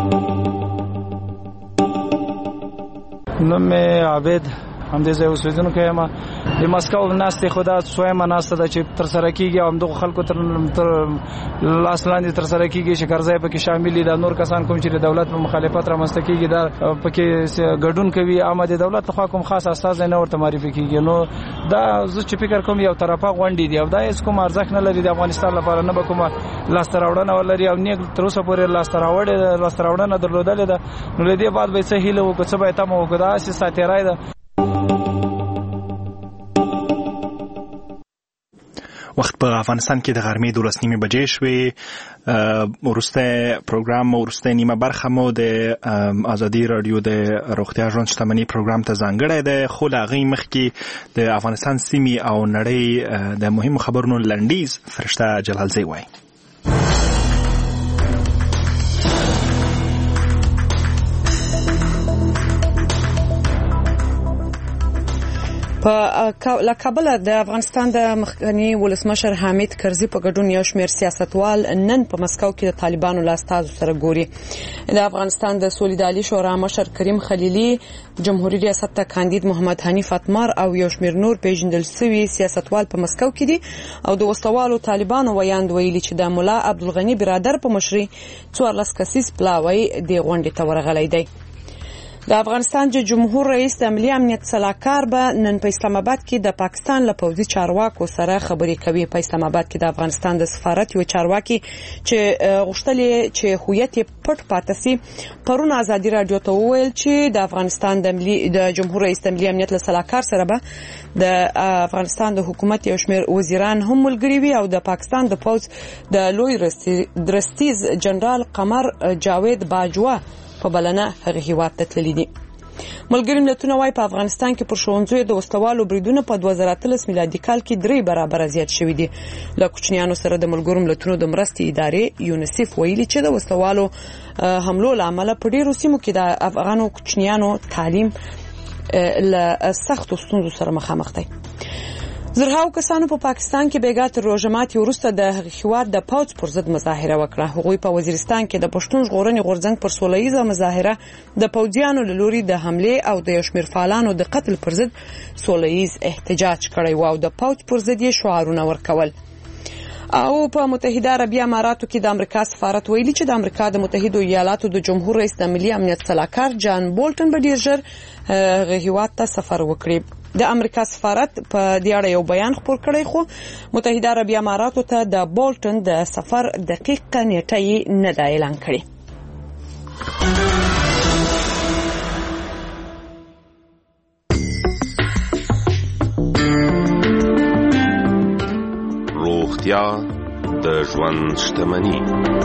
نوم مې عابد همدې ځای اوسېدونکی یم. د مسکو ناستې خو دا څویمه ناسته ده چې ترسره کېږي او همدغو خلکو تر لاس لاندې ترسره کېږي چې کرزی پکې شامل دي. دا نور کسان کوم چې د دولت په مخالفت رامنځته کېږي دا پکې ګډون کوي اما د دولت لخوا کوم خاص استازی نه ورته معرفي کېږي. نو دا زه چې فکر کوم یو طرفه غونډې دي او دا هېڅ کوم ارزښت نه لري د افغانستان لپاره نه به کومه لاسته راوړنه ولري او نیک تر اوسه پورې لاسته راوړې لاسته راوړنه درلودلې ده. نو له دې بعد به څه هیله وکړو څه به یې تمه وکړو دا هسې ساتیری ده. وخت په افغانستان کې د غرمې دولس نیمې بجې شوې. وروسته پروګرام وروسته نیمه برخه مو د ازادي رادیو د روغتیا ژوند شتمنۍ پروګرام ته ځانګړی ده خو له هغې مخکې د افغانستان سیمې او نړۍ د مهمو خبرونو لنډیز فرشته جلالزی وایي. په لکابل د افغانستان د مخکنی ولسمشر حامد کرزي په ګډون یو شمېر سیاستوال نن په مسکو کې د طالبانو له استازو سره ګوري. د افغانستان د سولې د عالي شورا مشر کریم خلیلي جمهوریت ریاست ته کاندید محمد حنیف اتمر او یو شمېر نور پیژندل شوي سیاستوال په مسکو کې دي او د وسلوالو طالبانو ویاند ویلي چې د مولا عبدالغني برادر په مشرۍ څوارلس کسیز پلاوی د غونډې ته ورغلی دی. د افغانستان جمهور رئیس د ملي امنیت سلاکار به نن په اسلام آباد کې د پاکستان له پوځي چارواکو سره خبرې کوي. په اسلام آباد کې د افغانستان د سفارت یو چارواکي چې غوښتل چې هویت پټ پاتې شي پرون ازادي رادیو ته وویل چې د افغانستان د ملي د جمهور رئیس د ملي امنیت سلاکار سره به د افغانستان د حکومت یو شمېر وزیران هم ملګري وي او د پاکستان د پوځ د لوی درستیز جنرال قمر جاوید باجوا په بلنه هغه هیواد ته تللی دي. ملګري ملتونه وايي په افغانستان کې پر ښوونځیو د وسلوالو بریدونه په دوه زره اتلس میلادي کال کې درې برابره زیات شوي دي. له کوچنیانو سره د ملګرو ملتونو د مرستې ادارې یونیسف ویلي چې د وسلوالو حملو له امله په ډېرو سیمو کې د افغانو کوچنیانو تعلیم له سختو ستونزو سره مخامخ دی. زرهاو کسانو په پاکستان کې بیګا تر روژه ماتي وروسته د هیواد د پوځ پر ضد مظاهره وکړه. هغوی په وزیرستان کې د پښتون ژغورنې غورځنګ پر سوله ییزه مظاهره د پوځیانو له لوري د حملې او د یو شمېر فعالانو د قتل پر ضد سوله ییز احتجاج کړی و او د پوځ پر ضد یې شعارونه ورکول. او په متحده عربي اماراتو کې د امریکا سفارت ویلي چې د امریکا د متحده ایالاتو د جمهور رئیس د ملي امنیت سلاکار جان بولټن به ډیر ژر هیواد ته سفر وکړي. د امریکا سفارت په دې اړه یو بیان خپور کړی خو متحده عربي اماراتو ته د بولټن د سفر دقیقه نیټه یې نه ده اعلان کړې. روغتیا د ژوند شتمني.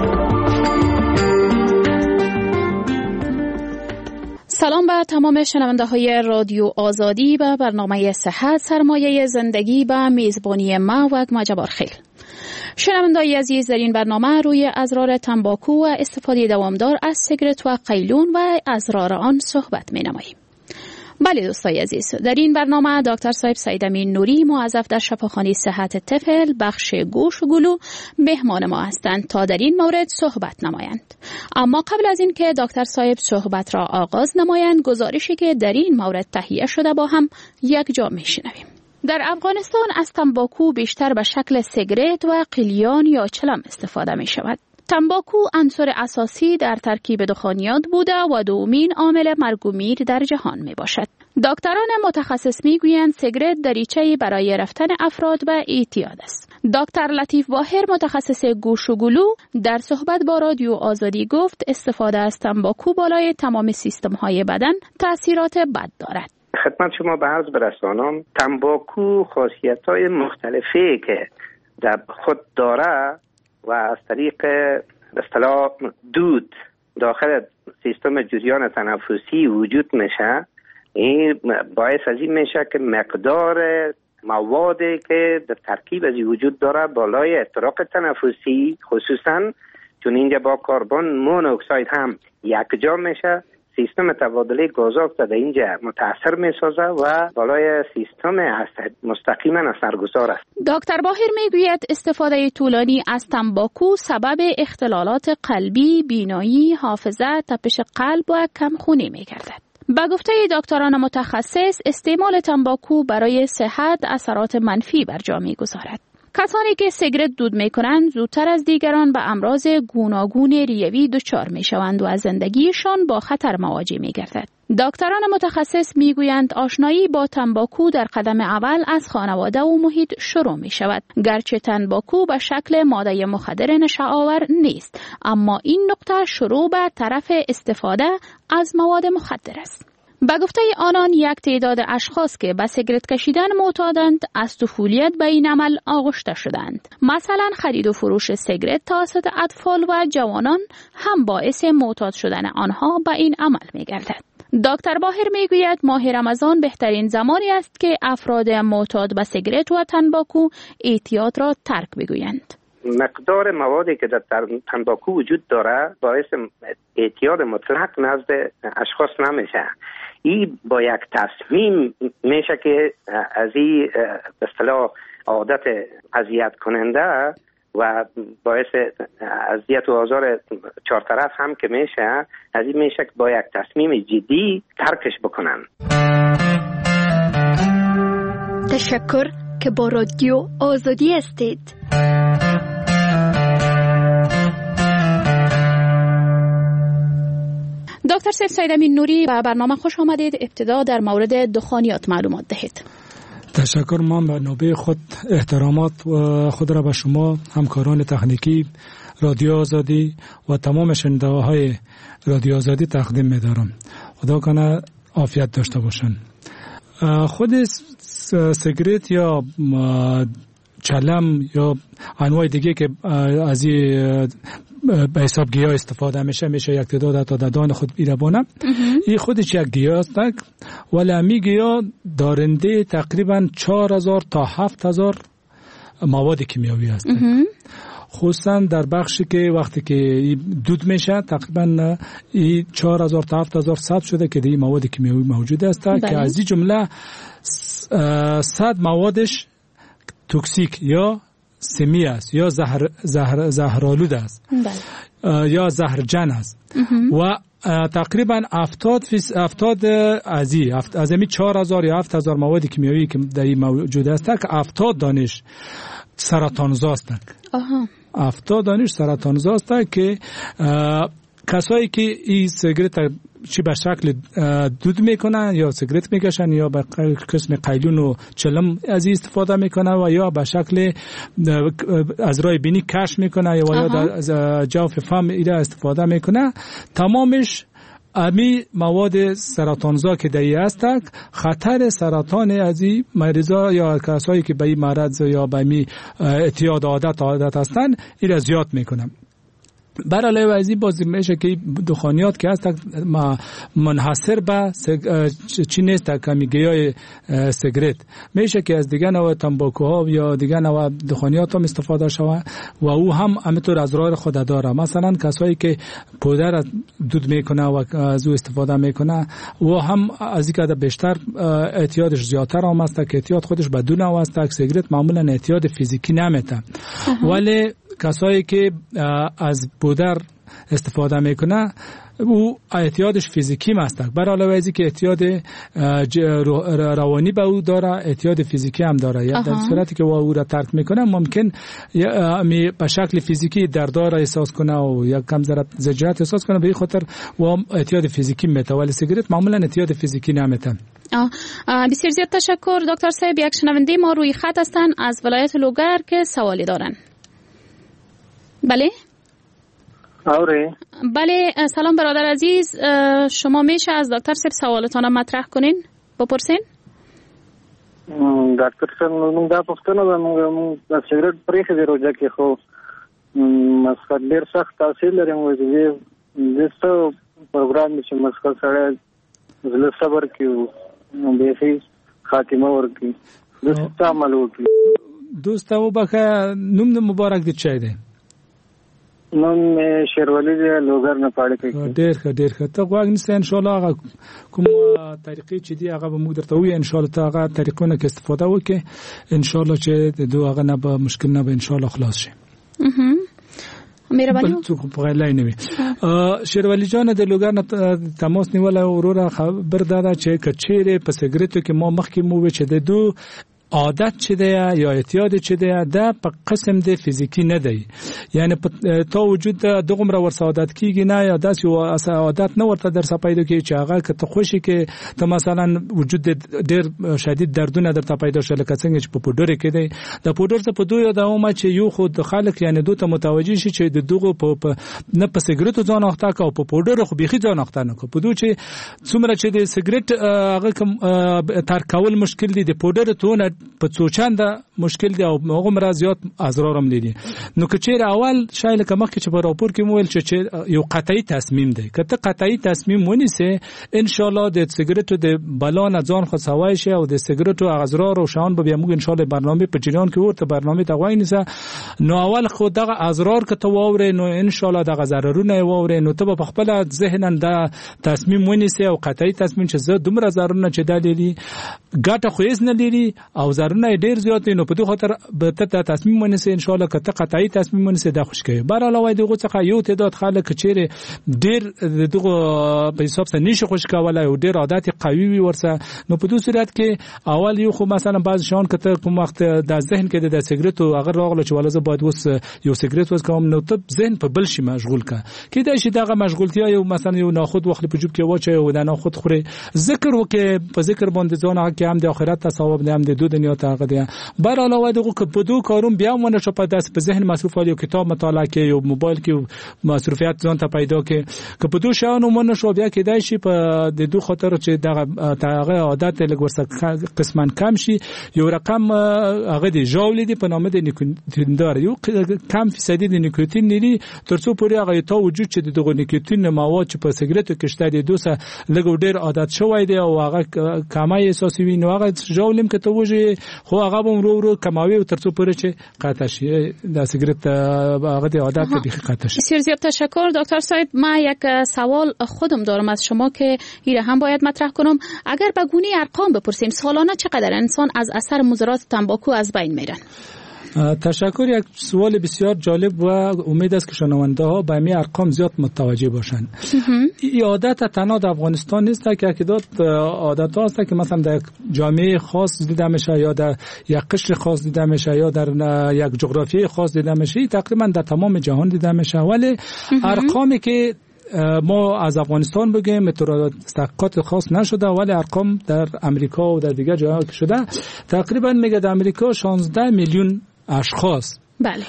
سلام به تمام شنونده های رادیو آزادی و برنامه صحت سرمایه زندگی به میزبانی ما و مجبور خیل. شنونده‌های عزیز در این برنامه روی اضرار تنباکو و استفاده دوامدار از سیگارت و قیلون و اضرار آن صحبت می‌نماییم. بله دوستای عزیز، در این برنامه دکتر صاحب سید امین نوری موظف در شفاخانه صحت طفل بخش گوش و گلو مهمان ما هستند تا در این مورد صحبت نمایند. اما قبل از این که دکتر صاحب صحبت را آغاز نمایند، گزارشی که در این مورد تهیه شده با هم یک جا میشنویم. در افغانستان از تنباکو بیشتر به شکل سیگارت و قلیان یا چلم استفاده می شود. تنباکو عنصر اساسی در ترکیب دخانیات بوده و دومین عامل مرگ و میر در جهان می باشد. دکتران متخصص می گویند سیگارت دریچه‌ای برای رفتن افراد به اعتیاد است. دکتر لطیف باهر متخصص گوش و گلو در صحبت با رادیو آزادی گفت استفاده از تنباکو بالای تمام سیستم‌های بدن تأثیرات بد دارد. خدمت شما به عرض برسانم، تنباکو خاصیت‌های مختلفی که در خود داره و از طریق به اصطلاح دود داخل سیستم جریان تنفسی وجود میشه، این باعث از این میشه که مقدار موادی که در ترکیب از وجود داره بالای احتراق تنفسی، خصوصا چون اینجا با کربن مونوکساید هم یکجا میشه، سیستم تبادله گازها در اینجا متاثر میسازه و بالای سیستم مستقیما اثرگذار است. دکتر باهر میگوید استفاده طولانی از تنباکو سبب اختلالات قلبی، بینایی، حافظه، تپش قلب و کمخونی میگردد. با گفته دکتران متخصص استعمال تنباکو برای صحت اثرات منفی بر جا میگذارد. کسانی که سیگرت دود میکنند زودتر از دیگران به امراض گوناگون ریوی دچار میشوند و از زندگیشان با خطر مواجه میگردد. دکتران متخصص میگویند آشنایی با تنباکو در قدم اول از خانواده و محیط شروع می شود. گرچه تنباکو به شکل ماده مخدر نشه‌آور نیست، اما این نقطه شروع به طرف استفاده از مواد مخدر است. به گفته آنان یک تعداد اشخاص که به سیگرت کشیدن معتادند از طفولیت به این عمل آغشته شدند. مثلا خرید و فروش سیگرت توسط اطفال و جوانان هم باعث معتاد شدن آنها به این عمل می گردد. دکتر باهر میگوید ماه رمضان بهترین زمانی است که افراد معتاد به سیگرت و تنباکو اعتیاد را ترک بگویند. مقدار موادی که در تنباکو وجود داره باعث اعتیاد مطلق نزد اشخاص نمیشه. این با یک تصمیم میشه که از این به اصطلاح عادت اذیت کننده و باعث اذیت و آزار چهار طرف هم که میشه، از این میشه که با یک تصمیم جدی ترکش بکنن. تشکر که با رادیو آزادی هستید. دکتر سید سیدامین نوری به برنامه خوش آمدید. ابتدا در مورد دخانیات معلومات دهید. تشکر. من به نوبه خود احترامات و خود را به شما همکاران تکنیکی رادیو آزادی و تمام شنونده‌های رادیو آزادی تقدیم می‌دارم. خدا کنه عافیت داشته باشن. خود سیگرت یا چلم یا انواع دیگه که از این به حساب گیاه استفاده میشه میشه یک تعداد تا ددان خود بیربانه. این خودش یک گیاه است ولی امی گیاه دارنده تقریبا چهار هزار تا هفت هزار مواد کیمیایی است. خصوصا در بخشی که وقتی که دود میشه تقریبا این چهار هزار تا هفت هزار ثبت شده که این مواد کیمیایی موجود است که از این جمله صد موادش توکسیک یا سمی است یا زهر زهر زهرآلود است یا زهرجن است و تقریبا هفتاد هفتاد از این از این چهار هزار یا هفت هزار مواد کیمیایی که در این موجود است که هفتاد دانش سرطانزا است. آها. هفتاد دانش سرطانزا است که کسایی که این سیگرت چی به شکل دود میکنن یا سیگرت میکشن یا به قسم قیلون و چلم از این استفاده میکنن و یا به شکل از رای بینی کش میکنن یا یا از جوف فم ایده استفاده میکنن، تمامش امی مواد سرطانزا که دایی است خطر سرطان از این مریضا یا کسایی که به این مرض یا به این اعتیاد عادت عادت هستن ایره زیاد میکنن. بر علاوه از این باز میشه که دخانیات که هست منحصر به چی نیست کمی گیاه سیگرت میشه که از دیگه نوع تنباکوها یا دیگه نوع دخانیات هم استفاده شود و او هم همینطور از راه خود داره. مثلا کسایی که پودر دود میکنه و از او استفاده میکنه و هم از این که بیشتر اعتیادش زیادتر هم است که اعتیاد خودش بدون او است. سیگرت معمولا اعتیاد فیزیکی نمیته ولی کسایی که از پودر استفاده میکنه او اعتیادش فیزیکی است. بر علاوه از اینکه اعتیاد روانی به او داره اعتیاد فیزیکی هم داره. یا در صورتی که او را ترک میکنه ممکن به شکل فیزیکی دردار احساس کنه و یا کم ذره زجرت احساس کنه، به این خاطر و اعتیاد فیزیکی میته ولی سیگرت معمولا اعتیاد فیزیکی نمیته. بسیار زیاد تشکر دکتر صاحب. یک شنونده ما روی خط هستن از ولایت لوگر که سوالی دارن. بله آره. بله سلام برادر عزیز، شما میشه از دکتر صاحب سوالتان مطرح کنین بپرسین؟ دکتر صاحب من دا پوښتنه ده، موږ د سیګرټ پرېښې دي روژه کې خو مسقط ډېر سخت تاثیر لري. موږ د دې څه پروګرام دی چې مسقط سړی زړه صبر کړي بیخي خاتمه ورکړي دوست عمل وکړي. دوست وبخه نوم د مبارک دي چای دی؟ نوم شیرولی دی لوګر نه پاړې کوي. ډېر ښه ډېر ښه. ته غواړې نسې ان شاء الله هغه کوم طریقې چې دی هغه به موږ درته ووایو، ان شاء الله ته هغه طریقونه کې استفاده وکړې، ان شاء الله چې د دوه هغه نه به مشکل نه به ان شاء الله خلاص شي. مهرباني څوک په غیر لاین وي. شیرولی جان د لوګر نه تماس نیول وروره خبر داده چې کچېره په سیګریټو کې ما مخکې مو چې د دو عادت چه ده یا اعتیاد چه ده ده په قسم ده فیزیکی نه دی، یعنی تا وجود دغم را ورسه عادت کیږي نه یا داس یو عادت نه ورته در پیدا کیږي چې هغه که ته خوشی کې ته مثلا وجود ډیر شدید دردونه درته پیدا شول که څنګه چې په پودر کې دی د پودر څخه په دوی د اومه چې یو خود خلک یعنی دوی ته متوجي شي چې د دغه په نه په سیګریټو ځان اخته کا او په پودر خو بيخي ځان اخته نه کو په دوی چې څومره چې د سیګریټ هغه کوم تر کول مشکل دي د پودر ته په څوچنده مشکل دی او هغه مرز زیات اضرار هم لري. نو که چیرې اول شایله کمه کې چې په راپور کې مو ویل چې یو قطعي تصمیم دی، کته قطعي تصمیم ونیسه ان شاء الله د سیګریټو د بلان ځان خو سوای شي او د سیګریټو اضرار او شان به موږ ان شاء الله برنامه په جریان کې ورته برنامه ته وایي نو اول خو دغه اضرار کته ووره نو ان شاء الله دغه ضررونه ووره نو ته په خپل ذهن د تصمیم ونیسه او قطعي تصمیم چې زه دومره ضررونه چې دالي ګټه خو یې نه لري او نه ډیر زیات نو په دوه خاطر به ته تصمیم ونیسې ان شاء الله کته قطعي تصمیم ونیسې دا خوشکې بار علاوه دغه څخه یو تعداد خلک چیرې ډیر دغه په حساب سره نشي خوشکاوله او ډیر عادت قوي وي ورسه نو په دوه صورت کې اول یو خو مثلا بعض شان کته کوم وخت د ذهن کې د سیګریټ او هغه راغله چې ولزه باید وس یو سیګریټ وس کوم نو ته ذهن په بل شي مشغول کا کیدای شي دغه مشغولتیا یو مثلا یو ناخود وخت په جوب کې واچي او د ناخود خوري ذکر وکي په ذکر باندې ځونه کې هم د آخرت ته ثواب نه هم د دوه دنیا ته هغه بر علاوه دغه که په دوه کارون بیا مونږ شو په داس په ذهن مصروف والی کتاب مطالعه کې یو موبایل کې مصروفیت ځان ته پیدا کې که په دوه شاونو مونږ شو بیا کې دای شي په د دوه خاطر چې دغه تاغه عادت لګورسه قسمان کم شي یو رقم هغه دی جوړ دی په نامه د نیکوتین دار یو کم فیصدی د نیکوتین لري ترڅو پورې هغه ته وجود چې دغه نیکوتین مواد چې په سیګریټو کې شته د دوسه لګو ډیر عادت شوی دی او هغه کمای احساسي وي نو هغه جوړلم کې ته وځي خو هغه به ورو ورو کماوي او ترڅو پورې چې قطع شي د سیګریټ هغه د عادت به قطع شي. بسیار زیاد تشکر دکتر صاحب. ما یک سوال خودم دارم از شما که ایره هم باید مطرح کنم. اگر به گونه ارقام بپرسیم سالانه چقدر انسان از اثر مضرات تنباکو از بین میرن؟ تشکر. یک سوال بسیار جالب و امید است که شنونده ها به همین ارقام زیاد متوجه باشند. این عادت تنها در افغانستان نیست که عادت عادت هاست که مثلا در جامعه خاص دیده میشه یا در یک قشر خاص دیده میشه یا در یک جغرافیای خاص دیده میشه، تقریبا در تمام جهان دیده میشه. ولی ارقامی که ما از افغانستان بگیم تحقیقات خاص نشده ولی ارقام در امریکا و در دیگر جاها که شده تقریبا میگه در امریکا شانزده میلیون اشخاص بله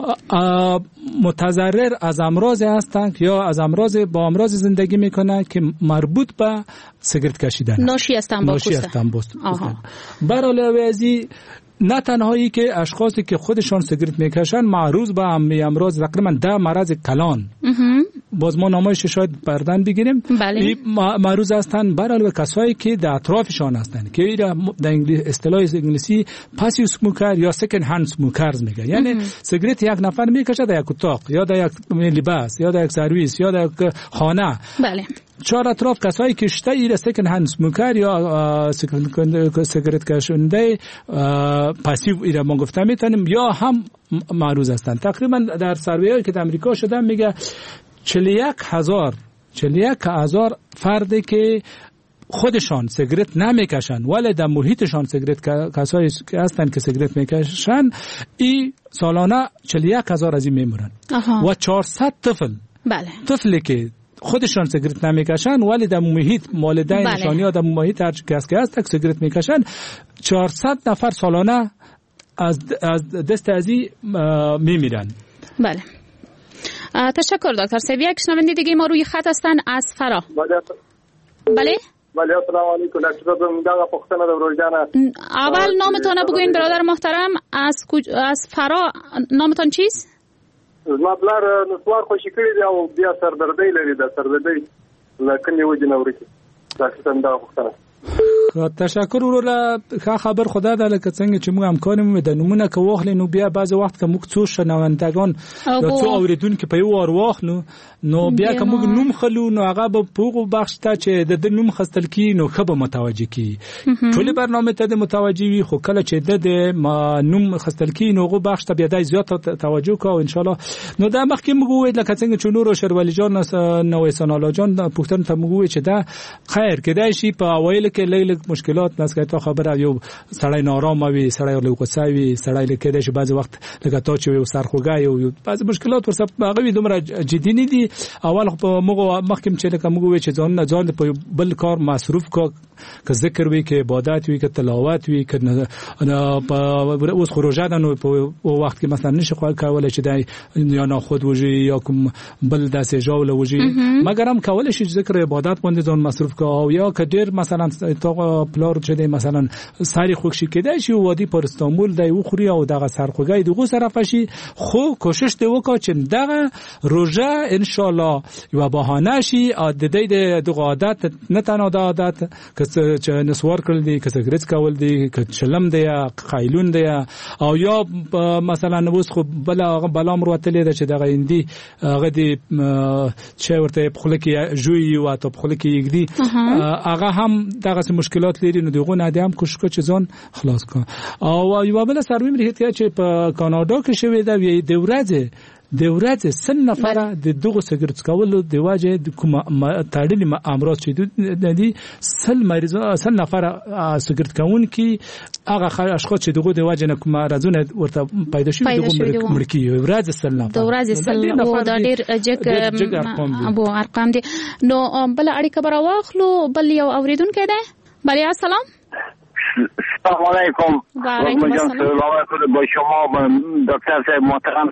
متضرر از امراض هستند یا از امراض با امراض زندگی میکنند که مربوط به سیگارت کشیدن ناشی از تنباکو ناشی از تنباکو. بر علاوه از این نه تنهایی که اشخاصی که خودشان سیگارت میکشن معروض به امراض تقریبا ده مرض کلان باز ما نامش شاید بردن بگیریم بله. معروض هستند. بر علاوه کسایی که در اطرافشان هستند که در اصطلاح انگلیسی پاسیو اسموکر یا سکند هند اسموکرز میگه، یعنی سیگارت یک نفر میکشه در یک اتاق یا در یک لباس یا در یک سرویس یا در یک خانه بله چهار اطراف کسایی که شته ایره سکند هند اسموکر یا سیگارت کشنده پاسیو ایره ما گفته میتونیم یا هم معروض هستند. تقریبا در سروی‌هایی که در امریکا شده میگه چهل و یک هزار چهل و یک هزار فردی که خودشان سیگارت نمیکشن ولی در محیطشان سیگارت کسایی هستند که سیگارت میکشن این سالانه چهل و یک هزار از این میمونن و چهارصد طفل بله طفلی که خودشان سیگارت نمیکشن ولی در محیط والدینشان بله. یا در محیط هر کس که هست سیگارت میکشن چهارصد نفر سالانه از از دست ازی میمیرن. بله تشکر دکتر صاحب. یک شنونده دیگه ما روی خط هستن از فرا. بله بله السلام علیکم. دکتر زمینداغه پښتنه د ورجانه. اول نامتون بگوین برادر محترم. از کج... از فرا نامتون چیست؟ زما بلار نسوار خوشی کړی دی او بیا سردردی لري د سردردی لکه نیو جنوري کې. دکتر زمینداغه پښتنه تشکر وروره. ښه خبر خدا ده لکه څنګه چې موږ همکارمو د نمونه که واخلې نو بیا بعض وخت که موږ څو شنوندگان یا څو اوریدونکي په یو وار واخلو نو بیا که موږ نوم خلو نو هغه به په هغو بخش ته چې د نوم خستل کی نو ښه به متوجه کی ټولې برنامه ته د متوجه وي، خو کله چې د نوم خستل کی نو هغو بخش ته بیا د زیات توجه کو ان شاء الله. نو دا مخکې موږ وویل لکه څنګه چې نور شروالي جان نو سنالا جان پوښتنه ته موږ وویل چې دا خیر کېدای شي په اوایل کې لږ مشکلات نسکه تا خبره یو سړی نارام وي، سړی له غوسه وي، سړی له کېدای شي بعض وخت لکه تا چې یو سرخوږی یو بعض مشکلات ورسره هغه دومره جدي نه دي. اول په موږ مخکې چې لکه موږ وویل چې ځان نه ځان په بل کار مصروف کا که ذکر وي که عبادت وي که تلاوت وي که په اوس خروجه ده نو په وخت کې مثلا نشي کولای چې دا یا نه خود وږي یا کوم بل داسې جاول وږي مګر هم کولای شي ذکر عبادت باندې ځان مصروف کا او یا که ډیر مثلا تو پلار چې مثلا ساری خوښ کېدای شي وادي پر استانبول دی وخوري او دغه سرخوږی دغه طرف شي، خو کوشش دی وکړه چې دغه روزه ان شاء الله یو بهانه شي د دې د عادت نه تنه د عادت که چې نسوار کړل دي که سګریټ کول دي که چلم دی یا قایلون دی او یا مثلا اوس خو بل بلا مروتلې ده چې دغه اندي هغه دی چې ورته په خله کې جوړي او ته په خله کې یګدي هغه هم دغه مشکلات لري نو دغه نه دیم کوشش کوي چې ځان خلاص کړي. او یو بل سروي مریته چې په کاناډا کې شوی دا وی د ورځې د ورځې سن نفره د دغه سګرټ کولو د واجه د کوم تعدیل امراض چې دي سل مریضه سل نفره سګرټ کون کی هغه اشخاص چې دغه د واجه نه کوم رازونه ورته پیدا شي دغه مړکی ورځ سل نفره د ورځ سل او د ډیر جګ ابو ارقام دي. نو بل اړیکه برا واخلو بل یو اوریدونکو ده. بله السلام السلام علیکم. و علیکم السلام. با شما دکتر صاحب محترم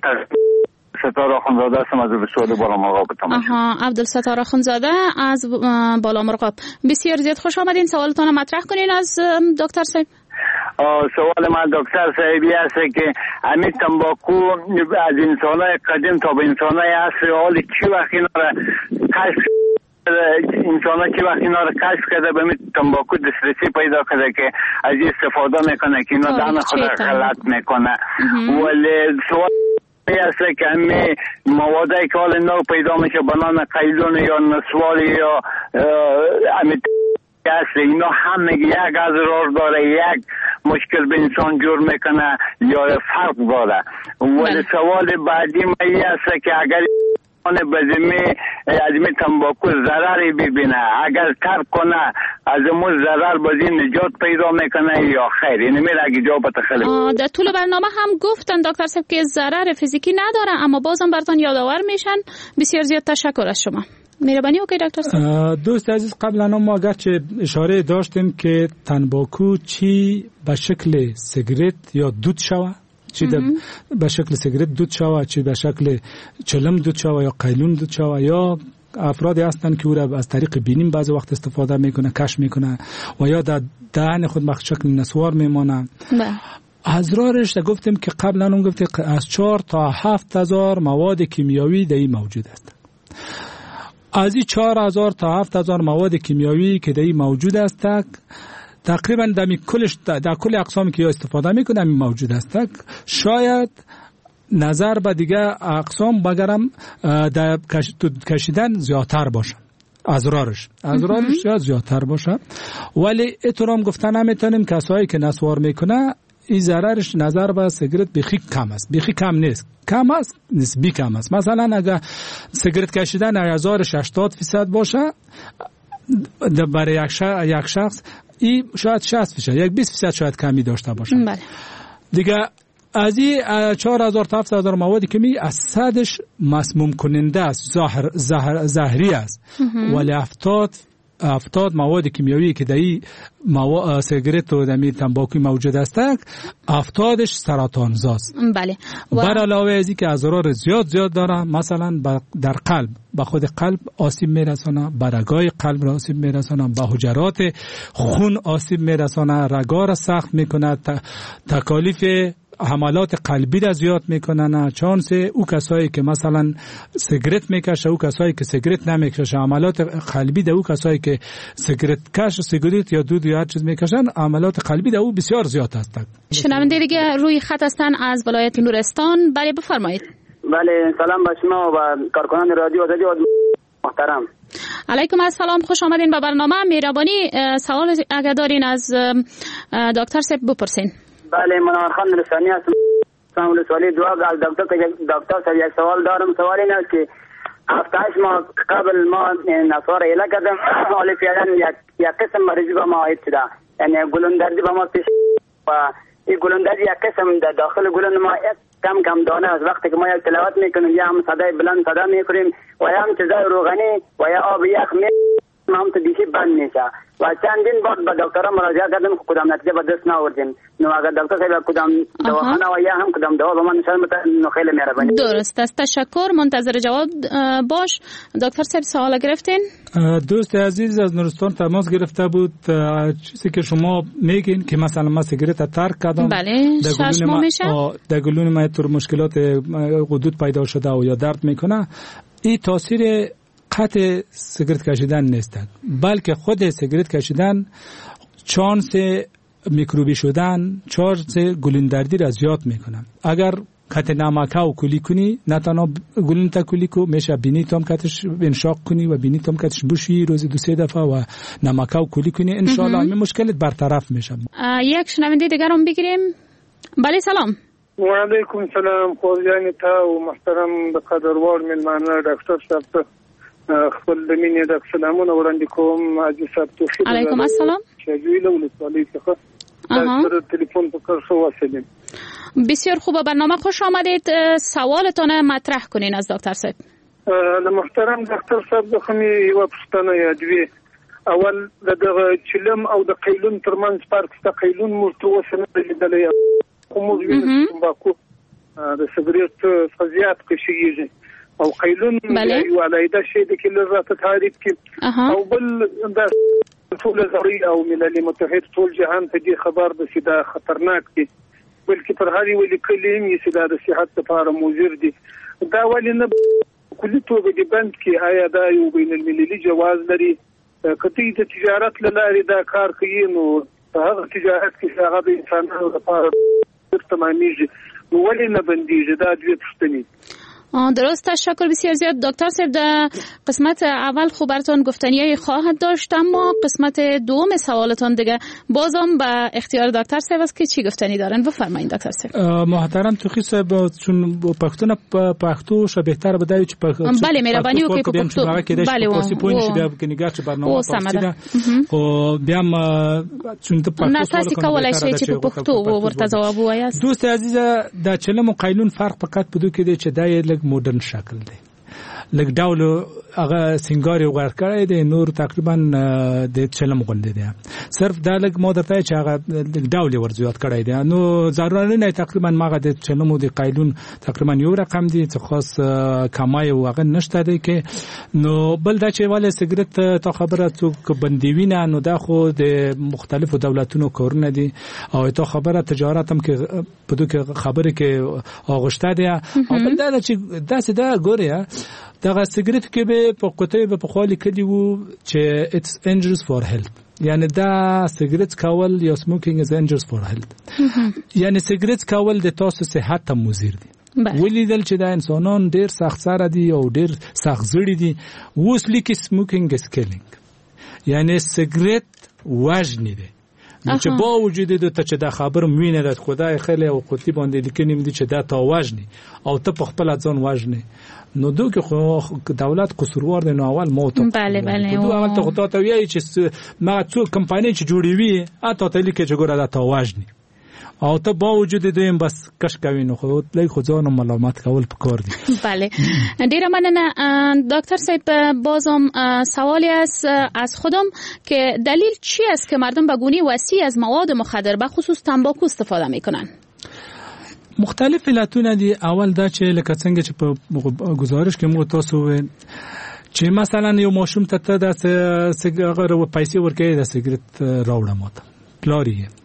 ستاره خانزاده هستم از بسیار بالا مرغاب تمام. آها عبدالستار خانزاده از بالا مرغاب. بسیار زیاد خوش آمدین. سوالتون مطرح کنین از دکتر صاحب. سوال من دکتر صاحبی است که همین تنباکو از انسانای قدیم تا به انسانای عصر حال چی وقت اینا را کشف انسان ها چی وقت اینا را کشف کرده به می تنباکو دسترسی پیدا کرده که از این استفاده میکنه که اینا دهن خود غلط میکنه. ولی سوال است که همه موادی که حال نو پیدا میشه بنان قیلون یا نسوار یا همین است اینا هم یک اضرار داره، یک مشکل به انسان جور میکنه یا فرق داره. ولی سوال بعدی من این است که اگر بزمی از می تنباکو ضرری ببینه اگر ترک کنه از امون ضرر بازی نجات پیدا میکنه یا خیر؟ اینه میره اگه جواب تخیلی در طول برنامه هم گفتن دکتر صاحب که ضرر فیزیکی نداره اما بازم براتون یادآور میشن. بسیار زیاد تشکر از شما. مهربانی اوکی دکتر صاحب. دوست عزیز قبلا ما اگرچه اشاره داشتیم که تنباکو چی به شکل سیگرت یا دود شوه چی به شکل سیگرت دود شوه چی به شکل چلم دود شوه یا قیلون دود شوه یا افرادی هستند که او را از طریق بینیم بعضی وقت استفاده میکنه کش میکنه و یا در دهن خود به شکل نسوار میمانه. اضرارش گفتیم که قبلا اون گفتیم از چهار تا هفت هزار مواد کیمیایی در این موجود است. از این چهار هزار تا هفت هزار مواد کیمیایی که در این موجود است تقریبا در کلش در کل اقسامی که استفاده میکنه همین موجود است. شاید نظر به دیگه اقسام بگرم در کشیدن زیادتر باشه اضرارش اضرارش زیاد زیادتر باشه، ولی اترام گفتن نمیتونیم کسایی که نسوار میکنه این ضررش نظر به سیگرت بخی کم است، بخی کم نیست، کم است نسبی کم است. مثلا اگر سیگرت کشیدن هزارش هشتاد فیصد باشه برای یک شخص این شاید شصت فیصد یک بیست فیصد شاید کمی داشته باشه. بله. دیگه از این چهار هزار تا هفت هزار مواد کیمیایی از صدش مسموم کننده است، زهر زهر زهری است، ولی هفتاد هفتاد مواد کیمیایی که در این مواد سیگرت و دمی تنباکو موجود است هفتادش سرطان زاست. بله. بر علاوه از این که اضرار زیاد زیاد داره، مثلا در قلب به خود قلب آسیب میرسانه، به رگای قلب را آسیب میرسانه، به حجرات خون آسیب میرسانه، رگا را سخت میکنه، تکالیف حملات قلبی را زیاد میکنن. چانس او کسایی که مثلا سیگرت میکشه او کسایی که سیگرت نمیکشه، حملات قلبی در او کسایی که سیگرت کش سیگرت یا دود یا هر چیز میکشن، حملات قلبی در او بسیار زیاد هستند. شنونده دیگه روی خط هستن از ولایت نورستان. بله بفرمایید. بله سلام به شما و کارکنان رادیو آزادی محترم. علیکم السلام، خوش آمدین به برنامه. مهربانی سوال اگر دارین از دکتر صاحب بپرسین. بله منار خان رسانی هستم. سوال سوالی دو از دکتر دکتر صاحب یک سوال دارم. سوال این است که هفتهش ما قبل ما نصار ایله کردم حالی فعلا یک یک قسم مریضی به ما عید شده، یعنی گلوندردی به ما پیش و این گلوندردی یک قسم در داخل گلوند ما کم کم دانه از وقتی که ما یک تلاوت میکنیم یا هم صدای بلند صدا میکنیم و یا هم چیزای روغنی و یا آب یخ میکنیم هم تو دیشی بند میشه و چندین بار به دکترها مراجعه کردم که کدام نتیجه به دست ناوردیم. نو اگر دکتر صاحب کدام دواخانه و یا هم کدام دوا به من نشان بده نو خیلی مهربانی. درست است، تشکر. منتظر جواب باش. دکتر صاحب سوال گرفتین؟ دوست عزیز از نورستان تماس گرفته بود. چیزی که شما میگین که مثلا ما سیگارت ترک کردم، بله شش ماه میشه، در گلون ما تر مشکلات غدود پیدا شده و یا درد میکنه، این تاثیر قطع سیگارت کشیدن نیست، بلکه خود سیگارت کشیدن چانس میکروبی شدن، چانس گلوندردی را زیاد میکنه. اگر قطع نمکاو کلی کنی، نه تنها گلوند کلی کو، میشه بینی تام کاتش انشاق کنی و بینی تام کاتش بوشی روزی دو سه دفعه و نمکاو کلی کنی، ان شاء الله این مشکلت برطرف میشه. یک شنونده دیگرم بگیریم. بله سلام. و علیکم سلام. خوشیانی تا و محترم بقدروار ملمانه دکتر صاحب خپل د مینې د سلامونه وړاندې کوم. حاجي صاحب توفیق علیکم السلام. شجوی له ولسوالۍ څخه سره تلیفون په کار شو واسلیم. بسیار خوبه، برنامه خوش آمدید. سوالتون مطرح کنین از دکتر صاحب. د محترم دکتر صاحب د خمي یو پښتنه یادوي. اول د چلم او د قیلون ترمنځ فرق د قیلون مرتوسه نه لیدلې کوم وینې تمباکو د سیګریټ فزیات کشيږي او قیلون یو علاوه شی د کله راته تعریف کی او بل د ټول زری او ملل متحد ټول جهان ته دې خبر د سیده خطرناک دي، بلکې پر هغه ویل کلیم یې سیده د صحت لپاره مضر دي. دا ولې نه کلی توګه د بند کې آیا دا یو بین المللي جواز لري؟ کته د تجارت لاره دا کار کوي، نو هغه تجارت کې هغه د انسانانو لپاره تمامېږي، نو ولې نه بنديږي؟ دا دوی پوښتنې. درست، تشکر بسیار زیاد دکتر صاحب. در قسمت اول خوب براتون گفتنیای خواهد داشت، اما قسمت دوم سوالتون دیگه بازم به اختیار دکتر صاحب است که چی گفتنی دارن. بفرمایید دکتر صاحب. محترم توخی صاحب، چون پښتون پښتو شه بهتر بدای چې بله مهرباني وکړئ په پښتو. بله و پوینټ بیا کې نگاه چې برنامه پوسټیده او بیا چون ته پښتو نه تاسو کولای شئ چې په پښتو ورته جواب وایاست. دوست عزیز، د چلم او قانون فرق فقط په دوه کې دی چې دای مدرن شکل دی، لږ ډول هغه سنگاري وغیر کړی دی، نور تقریبا د چلم غونډه دی، صرف دا لږ مو درته چې هغه لږ ډول ورزیات کړی دی، نو ضروري نه تقریبا ماغه د چلم او د قایلون تقریبا یو رقم دی، څه خاص کمای او هغه نشته دی کې. نو بل دا چې والے سیګریټ ته خبره څوک بندیوینه، نو دا خو د مختلفو دولتونو کارونه دي او ته خبره تجارت هم کې په دوه کې خبره کې اغشته دی. او بل دا چې دا سده ګوریا دا سیګریټ کې به په کوټه به په خالي کړي وو چې it's dangerous for health، یعنی دا سیګریټ کول یا smoking is dangerous for health، یعنی سیګریټ کول د تاسو صحت ته مضر دي. ولیدل چې دا انسانان ډیر سخت سره دي او ډیر سخت زړی دي. اوس لیکي smoking is killing، یعنی سیګریټ وژنې دي. نو چې با وجود د ته چې دا خبر موینه د خدای خیلی او قطبی باندې لیکنیم دي چې دا تا وژني او ته په خپل ځان وژني، نو دوی خو دولت قصوروار دی. نو اول موت بله بله دوی اول ته خدای ته وایي چې ما څو کمپانی چې جوړوي اته ته لیکي چې ګوره دا تا وژني او ته با وجود دویم بس کش کوي، نو خو لای خو ځان ملامت کول پکار دي. بله ډیره مننه دکتر صاحب. بازم سوالی است از خودم که دلیل چی است که مردم به گونه وسیع از مواد مخدر به خصوص تنباکو استفاده میکنن؟ مختلف علتونه دي. اول دا چې لکه څنګه چې په گزارش کې موږ تاسو چې مثلا یو ماشوم ته ته د سیګار پیسې ورکړي د سیګریټ راوړم ماته پلاری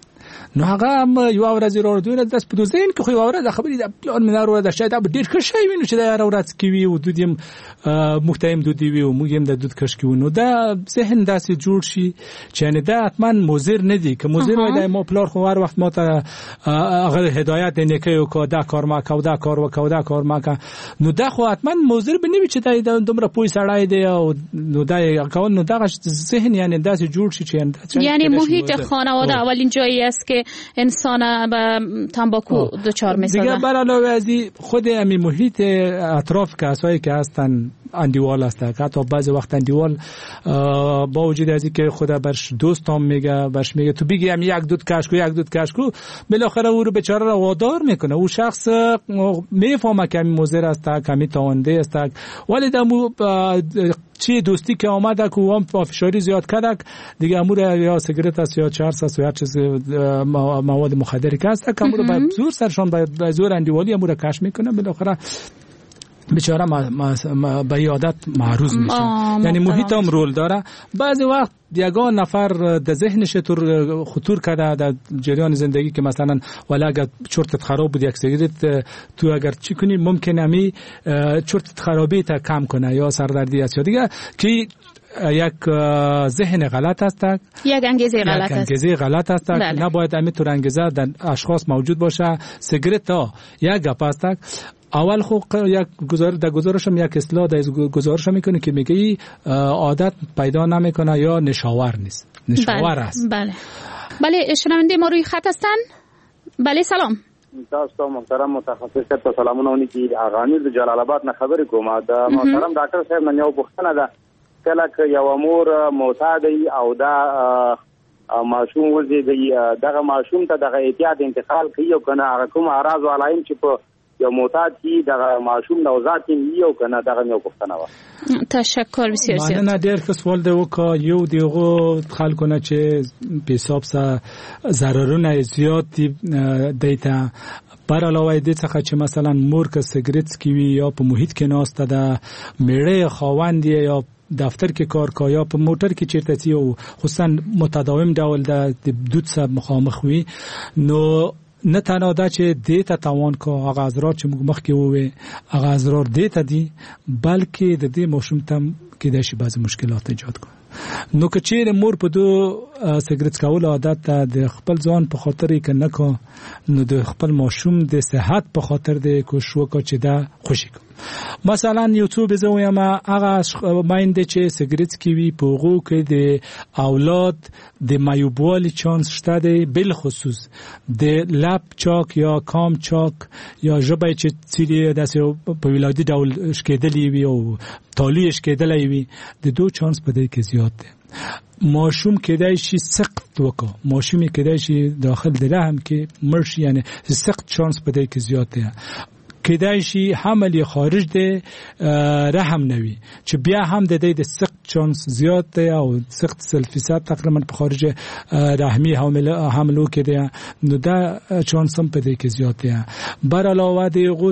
نو هغه یو ورځ وروډونه د سپدو زین کې خو یو ورځ خبرې د پلان منار ورځ شاید اب ډیر ښه شي ویني چې دا ورځ کې وي او دود یم مختیم دود وي او موږ هم د دود کش کې ونو دا ذهن داسې جوړ شي چې نه دا اتمن مضر نه دي که مضر وای د مو پلار خو هر وخت ماته هغه هدایت نه کوي او دا کار ما کو دا کار وکاو دا کار ما نو دا خو اتمن مضر بنوي چې دا دومره پوي سړای دی او نو دا کول نو دا ذهن یعنی داسې جوړ شي چې یعنی محیط خانواده اولین جایی است که انسان به تنباکو دچار می‌شود. دیگه بر علاوه از خود همین محیط اطراف کسایی که هستن اندیوال هستن که حتی بعضی وقت اندیوال با وجود از اینکه خدا برش دوستام میگه برش میگه تو بگی هم یک دود کشکو یک دود کشکو بالاخره او رو بیچاره رو وادار میکنه او شخص میفهمه که همین مضر است که همین تاونده است ولی دمو چی دوستی که آمده که هم فشاری زیاد کرد دیگه امور یا سیگارت است یا چرس است یا هر چیز مواد مخدری که است که امور به زور سرشان به زور اندیوالی امور کش میکنه بالاخره بیچاره به عادت معروض میشه یعنی محیط هم رول داره بعضی وقت یگان نفر در ذهنش طور خطور کرده در جریان زندگی که مثلا ولی اگر چرتت خراب بود یک سیگارت تو اگر چی کنی ممکنه می چرتت خرابی تا کم کنه یا سردردی است یا دیگه که یک ذهن غلط است یک انگیزه غلط است یک انگیزه غلط است نباید همینطور انگیزه در اشخاص موجود باشه سیگارت تا یک گپ است اول خو یک گزار در گزارشم یک اصلاح در گزارش میکنه که میگه عادت پیدا نمیکنه یا نشاور نیست نشاور است بله بله شنونده ما روی خط هستن بله سلام تاسو محترم متخصص ته سلامونه ونی اغانی د جلال آباد نه خبرې کوم دا محترم ډاکټر صاحب من یو پوښتنه ده کله که یو امور معتادی او دا معصوم وزیږي دغه معصوم ته دغه احتیاط انتقال کوي او کنه هغه کوم اعراض او علائم چې په یو معتاد کی دغه معصوم نوزاد کی یو کنه دغه یو پوښتنه و تشکر بسیار زیاد من نه ډیر ښه سوال دی وکړه یو دیغه خلکونه چې په حساب سره ضررونه زیات دي دیتا بر علاوه دې څخه چې مثلا مور که سیګریټ کی وي یا په محیط کې ناسته ده میړه خاوند یا دفتر کې کار کوي یا په موټر کې چیرته تی او خصوصا متداوم ډول د دود سره مخامخ وي نو نه تنها دا چې دې ته تاوان کو هغه اضرار چې موږ مخکې وې هغه اضرار دې ته دي بلکې د دې ماشوم ته کې د شي بعض مشکلات ایجاد کوي نو که چیرې مور په دو سیګریټ کول عادت ته د خپل ځان په خاطر کې نه کو نو د خپل ماشوم د صحت په خاطر د کوشش وکړي چې دا خوشي کو مثلا یوټیوب زه یم هغه مایند چې سیګریټ کی وی په غو کې د اولاد د مایوبوالي چانس شته دی بل خصوص د لپ چاک یا کام چاک یا ژبه چې سری داسې په ولادي ډول شکېدلې وي او تالی شکېدلې وي د دو چانس په دې کې زیات دی ماشوم کېدای شي سقط وکړي ماشوم کېدای شي داخل د رحم کې مرشي یعنی سقط چانس په دې کې زیات دی کېدای شي حمل خارج دی رحم نوي چې بیا هم د دې د سقط چانس زیات دی او سقط سل فیصد تقریبا په خارج رحمي حمل حملو کې دی نو دا چانس هم په دې کې زیات دی بر علاوه د غو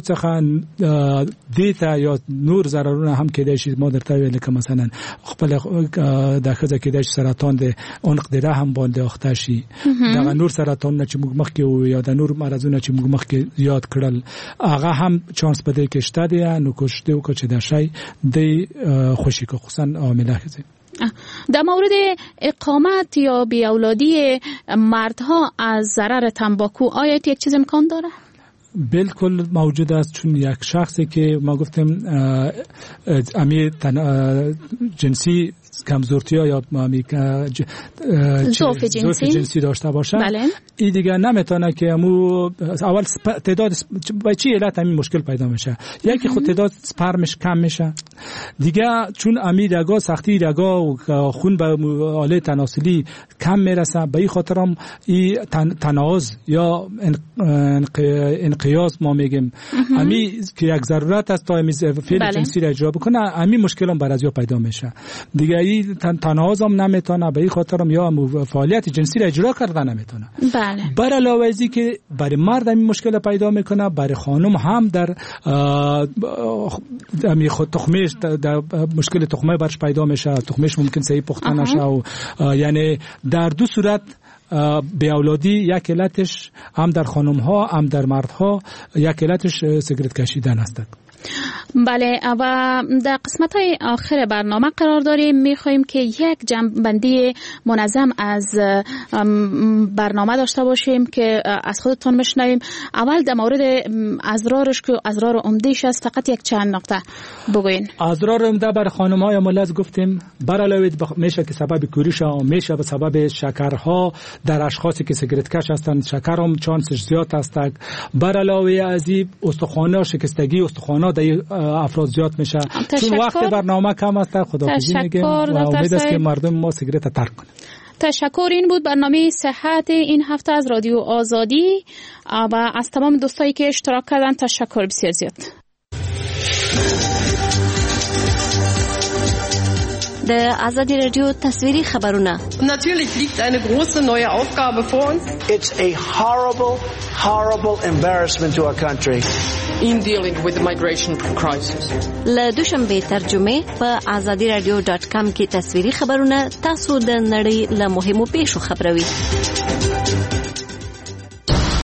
څخه دیتا یا نور ضررونه هم کېدای شي ما درته ویل که مثلا خپل د خزه کېدای شي سرطان د عنق د رحم باندې اخته شي دا نور سرطان چې موږ مخکې یا د نور مرزونه چې موږ مخکې یاد کړل هغه هم چانس په دې کې شته دی نو کوشش وکړو چې دا شی د خوشی کو خصوصا عامله خزه در مورد اقامت یا بی اولادی مردها از ضرر تنباکو آیا یک چیز امکان داره؟ بالکل موجود است چون یک شخصی که ما گفتیم امی جنسی کمزورتی ها یا امی ضعف جنسی. جنسی داشته باشه بله. این دیگه نمیتونه که امو اول تعداد با چی علت همین مشکل پیدا میشه یکی خود تعداد سپرمش کم میشه دیگه چون امی رگا سختی رگا و خون به آله تناسلی کم میرسه به این خاطر هم این تناقض یا انقیاس ما میگیم امی که یک ضرورت است تا امی فعل بله. جنسی را اجرا بکنه امی مشکل هم برازیا پیدا میشه دیگه این تناقض هم نمیتونه به این خاطر هم یا فعالیت جنسی را اجرا کرده نمیتونه بله. بر علاوه ازی که برای مرد امی مشکل پیدا میکنه برای خانم هم در امی خود تخمش در مشکل تخمه برش پیدا میشه تخمش ممکن صحیح پخته نشه و یعنی در دو صورت به اولادی یک علتش هم در خانم ها هم در مردها یک علتش سیگرت کشیدن است. بله و در قسمت های آخر برنامه قرار داریم. میخواییم که یک جمع‌بندی منظم از برنامه داشته باشیم که از خودتون بشنویم. اول در مورد اضرارش که اضرار عمده‌اش است فقط یک چند نقطه بگوین. اضرار عمده بر خانم‌های مولد گفتیم بر علاوه میشه که سبب کوریش ها، میشه به سبب شکرها در اشخاصی که سیگرت کش هستند، شکر هم چانسش زیاد است. بر علاوه از این استخوان‌ها شکستگی استخوان‌ها در افراد زیاد میشه. چون وقت برنامه کم است خداحافظی میگیم و امید است که مردم ما سیگرت ترک کنند. تشکر. این بود برنامه صحت این هفته از رادیو آزادی و از تمام دوستایی که اشتراک کردن تشکر بسیار زیاد. د آزادی رادیو تصویری خبرونه. Natürlich liegt eine große neue Aufgabe vor uns. It's a horrible, horrible embarrassment to our country. In dealing with the migration crisis. له دوشنبه ترجمه په آزادی رادیو ډاټ کام کې تصویری خبرونه تاسو د نړۍ له مهمو پیښو خبروي.